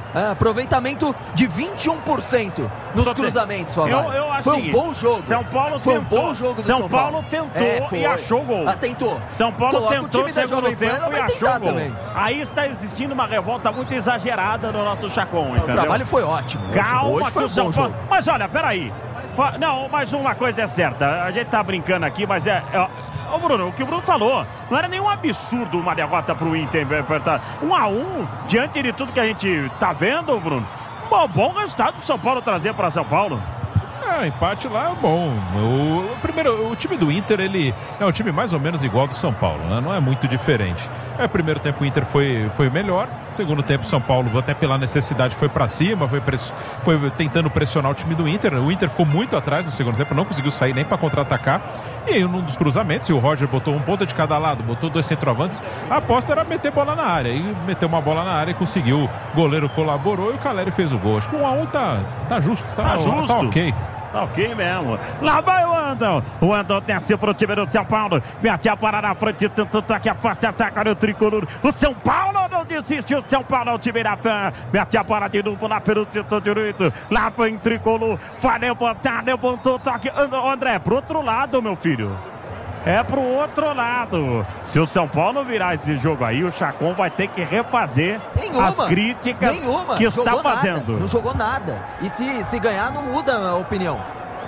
É, aproveitamento de vinte e um por cento nos Tô cruzamentos, eu, Favaio. eu acho Foi um seguinte, bom jogo. São Paulo Foi tentou. um bom jogo do São, São Paulo, Paulo. tentou É, e foi. achou o gol. Ah, tentou. São Paulo Coloca o tentou time da segundo Jovem Pan, tempo ela e vai achou tentar o gol. também. Aí está existindo uma revolta muito exagerada no nosso Chacon, O entendeu? trabalho foi ótimo. Hoje. Calma Hoje que foi o um São bom Paulo... jogo. Mas olha, peraí. Fa- Não, mas uma coisa é certa. A gente tá brincando aqui, mas é... é... Ô Bruno, o que o Bruno falou, não era nenhum absurdo uma derrota pro Inter. Um a um, diante de tudo que a gente tá vendo, Bruno. Bom, bom resultado do São Paulo trazer para São Paulo. É, empate lá é bom. O, o primeiro, o time do Inter, ele é um time mais ou menos igual ao do São Paulo, né? Não é muito diferente. É, primeiro tempo o Inter foi, foi melhor. Segundo tempo o São Paulo, até pela necessidade, foi pra cima, foi, press, foi tentando pressionar o time do Inter. O Inter ficou muito atrás no segundo tempo, não conseguiu sair nem pra contra-atacar. E aí, num dos cruzamentos, e o Roger botou um ponta de cada lado, botou dois centroavantes. A aposta era meter bola na área. E meteu uma bola na área e conseguiu. O goleiro colaborou e o Caleri fez o gol. Acho que um a um tá, tá justo, tá, Tá justo. tá ok. Tá ok mesmo. Lá vai o Andão. O Andão desce pro time do São Paulo. Mete a parada na frente. Tanto toque afasta a saca do tricolor. O São Paulo não desiste. O São Paulo é o time da fã. Mete a parada de novo lá pelo setor direito. Lá vem tricolor. Vai levantar. Levantou. Toque. André, pro outro lado, meu filho. É pro outro lado. Se o São Paulo virar esse jogo aí, o Chacon vai ter que refazer Nenhuma, as críticas nenhuma. que está Jogou fazendo. Nada, não jogou nada. E se, se ganhar, não muda a opinião.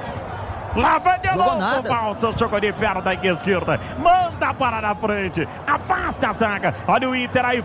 Lá vai de Jogou novo, nada. volta, jogou de perna da esquerda, manda para na frente, afasta a zaga, olha o Inter aí,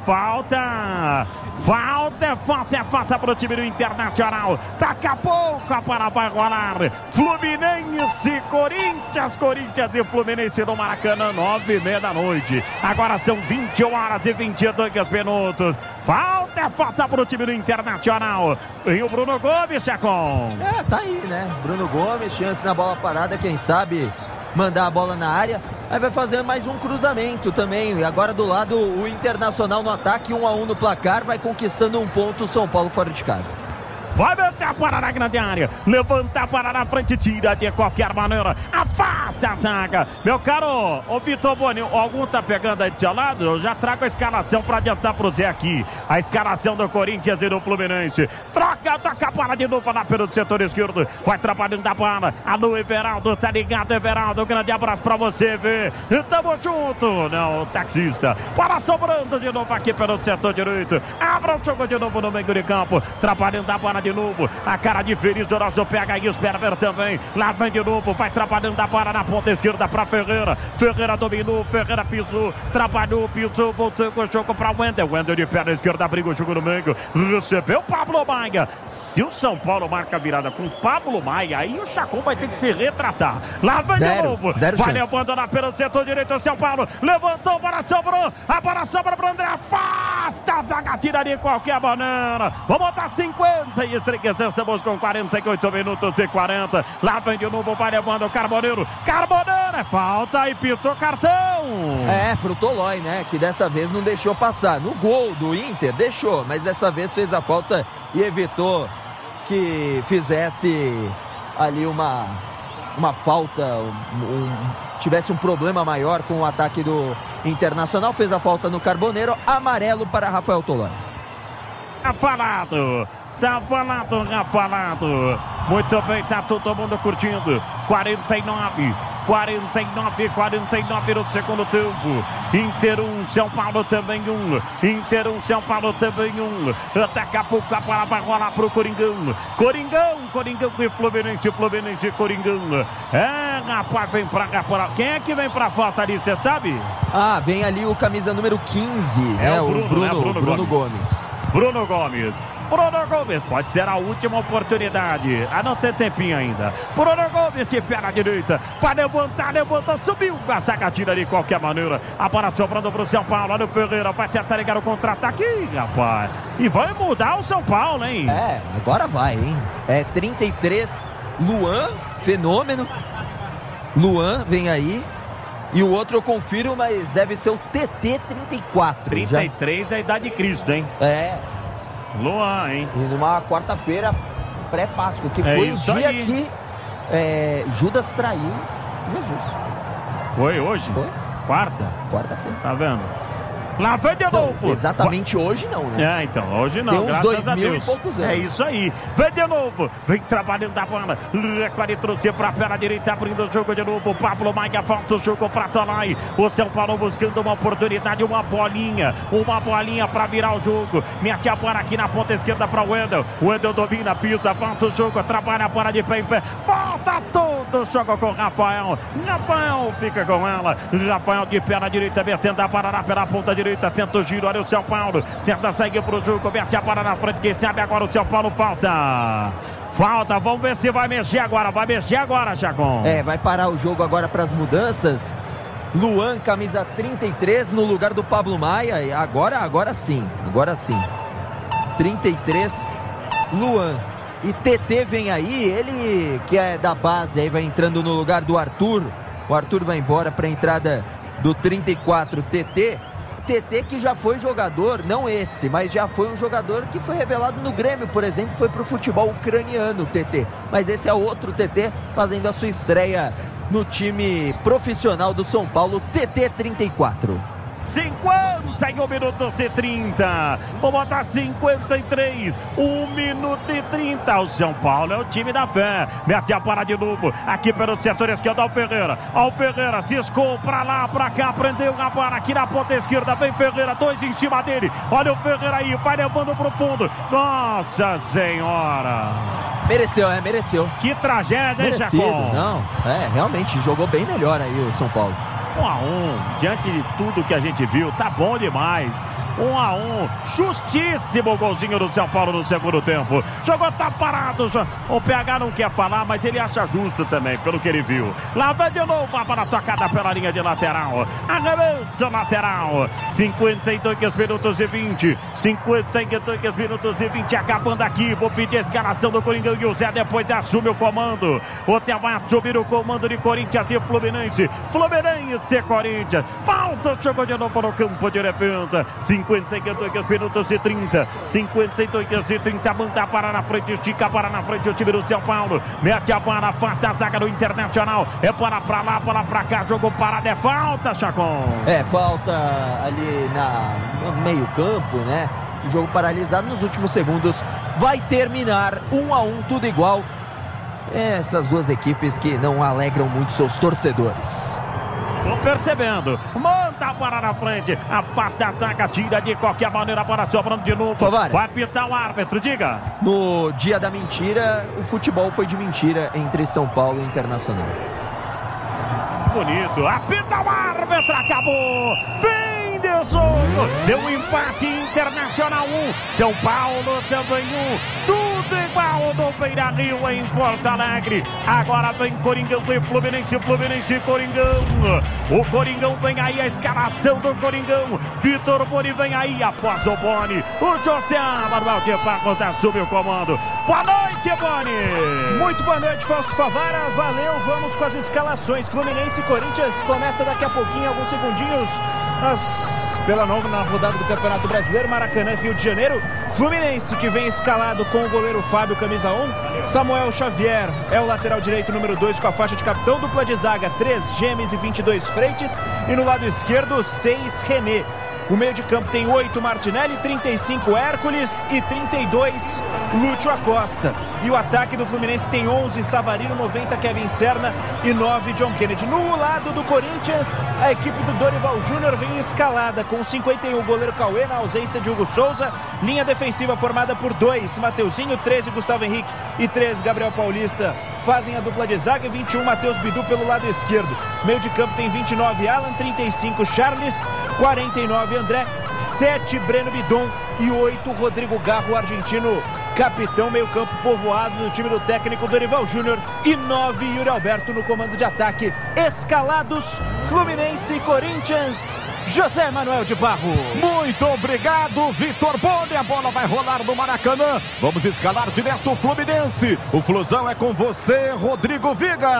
falta, falta, falta, falta para o time do Internacional, daqui a pouco a para vai rolar, Fluminense, Corinthians, Corinthians e Fluminense no Maracanã, nove e meia da noite, agora são vinte horas e vinte e dois minutos, falta, falta para o time do Internacional, e o Bruno Gomes, Chacon. É, tá aí, né? Bruno Gomes, chance na bola parada, quem sabe mandar a bola na área. Aí vai fazer mais um cruzamento também. E agora do lado o Internacional no ataque, um a um no placar, vai conquistando um ponto o São Paulo fora de casa. Vai meter para na grande área, levanta para na frente, tira de qualquer maneira, afasta a zaga. Meu caro, o Vitor Boni, algum tá pegando aí do seu lado? Eu já trago a escalação para adiantar pro Zé aqui. A escalação do Corinthians e do Fluminense. Troca, toca a bola de novo lá pelo setor esquerdo. Vai trabalhando da bola. Alô, Everaldo, tá ligado, Everaldo? Grande abraço pra você, vê. Tamo junto. Não, o taxista. Bola sobrando de novo aqui pelo setor direito. Abra o jogo de novo no meio de campo. Trabalhando da bola de novo, a cara de feliz do nosso P H I Sperber também, lá vem de novo, vai trabalhando a bola na ponta esquerda para Ferreira, Ferreira dominou, Ferreira pisou, trabalhou, pisou, voltou com o jogo para Wendel, Wendel de perna esquerda, abriga o jogo no meio, recebeu Pablo Maia. Se o São Paulo marca a virada com Pablo Maia, aí o Chacon vai ter que se retratar, lá vem zero, de novo, zero vai chance. levando lá pelo setor direito o São Paulo, levantou, para sobrou, a bola sobra para André, afasta a zaga, tira de qualquer banana, vamos botar cinquenta e três, estamos com quarenta e oito minutos e quarenta, lá vem de novo, vai levando o Carboneiro, Carboneiro, é falta e pintou cartão. É, pro Tolói, né, que dessa vez não deixou passar, no gol do Inter deixou, mas dessa vez fez a falta e evitou que fizesse ali uma, uma falta, um, um, tivesse um problema maior com o ataque do Internacional, fez a falta no Carboneiro, amarelo para Rafael Tolói. Tá falado. Tá falado, Rafalado. Muito bem, tá todo mundo curtindo. quarenta e nove, quarenta e nove, quarenta e nove no segundo tempo. Inter um, São Paulo também um. Inter um, São Paulo também um. Daqui a pouco a bola vai rolar pro Coringão. Coringão, Coringão e Fluminense, Fluminense e Coringão. É, rapaz, vem pra cá. Pra... Quem é que vem pra falta ali, você sabe? Ah, vem ali o camisa número quinze, É né? o Bruno, o Bruno, né? Bruno Bruno Gomes. Gomes. Bruno Gomes, Bruno Gomes, pode ser a última oportunidade, ah, não tem tempinho ainda, Bruno Gomes de perna direita, vai levantar, levantou, subiu, a zaga tira de qualquer maneira, a bola sobrando pro São Paulo, olha o Ferreira, vai tentar ligar o contra-ataque, rapaz, e vai mudar o São Paulo, hein? É, agora vai, hein? É trinta e três, Luan, fenômeno, Luan vem aí. E o outro eu confiro, mas deve ser o T T trinta e quatro. trinta e três já... é a idade de Cristo, hein? É. Luan, hein? E numa quarta-feira pré-Páscoa, que é foi o dia aí. que é, Judas traiu Jesus. Foi hoje? Foi. Quarta? Quarta-feira. Tá vendo? Lá vem de Então, novo. exatamente hoje não, né? É, então, hoje não. Tem uns graças dois a mil Deus. e poucos anos. É isso aí. Vem de novo. Vem trabalhando a bola. Recolhe, trouxe pra perna direita, abrindo o jogo de novo. Pablo Maia, falta o jogo pra Tolai. O São Paulo buscando uma oportunidade, uma bolinha. Uma bolinha pra virar o jogo. Mete a bola aqui na ponta esquerda pra Wendel. Wendel domina, pisa, falta o jogo. Trabalha a bola de pé em pé. Falta todo o jogo com o Rafael. Rafael fica com ela. Rafael de perna direita, metendo a Paraná pela ponta direita. Tenta o giro, olha o São Paulo. Tenta sair pro jogo, mete a bola na frente. Quem sabe agora o São Paulo falta. Falta, vamos ver se vai mexer agora. Vai mexer agora, Chacon. É, vai parar o jogo agora para as mudanças. Luan, camisa trinta e três, no lugar do Pablo Maia. E agora, agora sim, agora sim. trinta e três, Luan. E T T vem aí, ele que é da base, aí vai entrando no lugar do Arthur. O Arthur vai embora para a entrada do trinta e quatro, T T. T T que já foi jogador, não esse, mas já foi um jogador que foi revelado no Grêmio, por exemplo, foi para o futebol ucraniano, T T. Mas esse é outro T T fazendo a sua estreia no time profissional do São Paulo, T T trinta e quatro. cinquenta e um minutos e trinta. Vou botar cinquenta e três. um minuto e trinta. O São Paulo é o time da fé. Mete a bola de novo. Aqui pelo setor esquerdo ao Ferreira. Ao Ferreira. Ciscou pra lá, pra cá. Prendeu a bola aqui na ponta esquerda. Vem Ferreira. Dois em cima dele. Olha o Ferreira aí. Vai levando pro fundo. Nossa Senhora. Mereceu, é, mereceu. Que tragédia, hein, Merecido, Chacon? não. É, realmente jogou bem melhor aí o São Paulo. Um a um, diante de tudo que a gente viu, tá bom demais. Um a um, justíssimo o golzinho do São Paulo no segundo tempo. Jogou, tá parado. O P H não quer falar, mas ele acha justo também, pelo que ele viu. Lá vai de novo a bola tocada pela linha de lateral. Arremesso lateral. cinquenta e dois minutos e vinte. cinquenta e dois minutos e vinte. Acabando aqui. Vou pedir a escalação do Coringão e o Zé depois assume o comando. O Zé vai assumir o comando de Corinthians e Fluminense. Fluminense e Corinthians. Falta, jogou de novo no campo de defesa. cinquenta e dois minutos e trinta. cinquenta e dois e trinta. Manda para na frente, estica para na frente o time do São Paulo. Mete a bola, afasta a zaga do Internacional. É para pra lá, para pra cá. Jogou parado, é falta, Chacon. É, falta ali na, no meio campo, né? O jogo paralisado nos últimos segundos. Vai terminar um a um, tudo igual. Essas duas equipes que não alegram muito seus torcedores. Tô percebendo. Manda a bola na frente. Afasta a zaga, tira de qualquer maneira para sobrando de novo. Favara. Vai pitar o árbitro, diga. No dia da mentira, o futebol foi de mentira entre São Paulo e Internacional. Bonito. Apita o árbitro, acabou. Fim de jogo. Deu um empate. Internacional um. São Paulo também um. Tudo igual no Beira-Rio em Porto Alegre. Agora vem Coringão e Fluminense, Fluminense e Coringão. O Coringão vem aí, a escalação do Coringão. Vitor Boni vem aí após o Boni. O José Manuel de Barros assume o comando. Boa noite, Boni. Muito boa noite, Fausto Favara. Valeu, vamos com as escalações. Fluminense e Corinthians começa daqui a pouquinho, alguns segundinhos. As... Pela nova na rodada do Campeonato Brasileiro, Maracanã, Rio de Janeiro. Fluminense que vem escalado com o goleiro Fábio, camisa um. Samuel Xavier é o lateral direito, número dois, com a faixa de capitão. Dupla de zaga, três Gemes e vinte e dois Freitas. E no lado esquerdo, seis René. O meio de campo tem oito Martinelli, trinta e cinco Hércules e trinta e dois Lúcio Acosta. E o ataque do Fluminense tem onze Savarino, noventa Kevin Serna e nove John Kennedy. No lado do Corinthians, a equipe do Dorival Júnior vem escalada com cinquenta e um o goleiro Cauê, na ausência de Hugo Souza. Linha defensiva formada por dois Mateuzinho, treze Gustavo Henrique e treze Gabriel Paulista fazem a dupla de zaga, e vinte e um Matheus Bidu pelo lado esquerdo. Meio de campo tem vinte e nove Alan, trinta e cinco Charles, quarenta e nove André, sete Breno Bidon e oito Rodrigo Garro, argentino, capitão. Meio campo povoado no time do técnico Dorival Júnior, e nove Yuri Alberto no comando de ataque. Escalados Fluminense e Corinthians, José Manuel de Barros. Muito obrigado, Vitor Boni. A bola vai rolar no Maracanã. Vamos escalar direto o Fluminense. O Flusão é com você, Rodrigo Viga.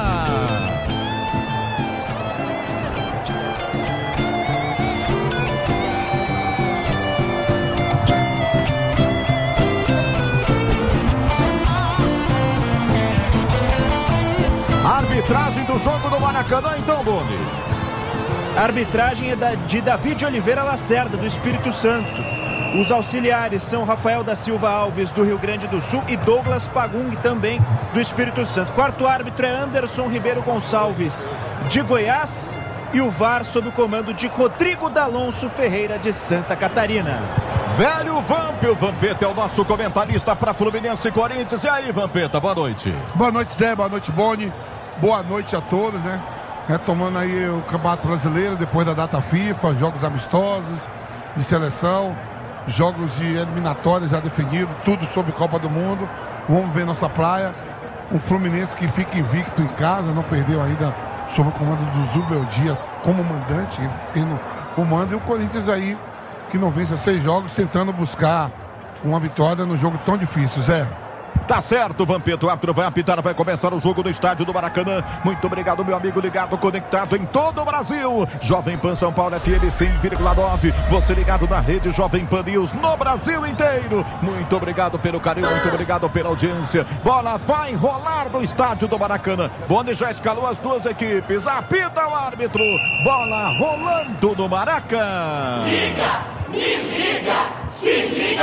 Arbitragem do jogo do Maracanã, então, Boni. A arbitragem é da, de David Oliveira Lacerda, do Espírito Santo. Os auxiliares são Rafael da Silva Alves, do Rio Grande do Sul, e Douglas Pagung, também do Espírito Santo. Quarto árbitro é Anderson Ribeiro Gonçalves, de Goiás. E o V A R sob o comando de Rodrigo D'Alonso Ferreira, de Santa Catarina. Velho Vamp, o Vampeta é o nosso comentarista para Fluminense e Corinthians. E aí, Vampeta, boa noite. Boa noite, Zé, boa noite, Boni. Boa noite a todos, né? Retomando aí o Campeonato Brasileiro, depois da data FIFA, jogos amistosos, de seleção, jogos de eliminatórias já definidos, tudo sobre Copa do Mundo. Vamos ver nossa praia. Um Fluminense que fica invicto em casa, não perdeu ainda sob o comando do Zubeldia como mandante, ele tendo comando, e o Corinthians aí que não vence seis jogos, tentando buscar uma vitória no jogo tão difícil, Zé. Tá certo, Vampeta, o árbitro vai apitar, vai começar o jogo no estádio do Maracanã. Muito obrigado, meu amigo ligado, conectado em todo o Brasil. Jovem Pan São Paulo F M cem vírgula nove, você ligado na rede Jovem Pan News no Brasil inteiro. Muito obrigado pelo carinho, muito obrigado pela audiência. Bola vai rolar no estádio do Maracanã. Boni já escalou as duas equipes, apita o árbitro. Bola rolando no Maracanã. Liga, me liga, se liga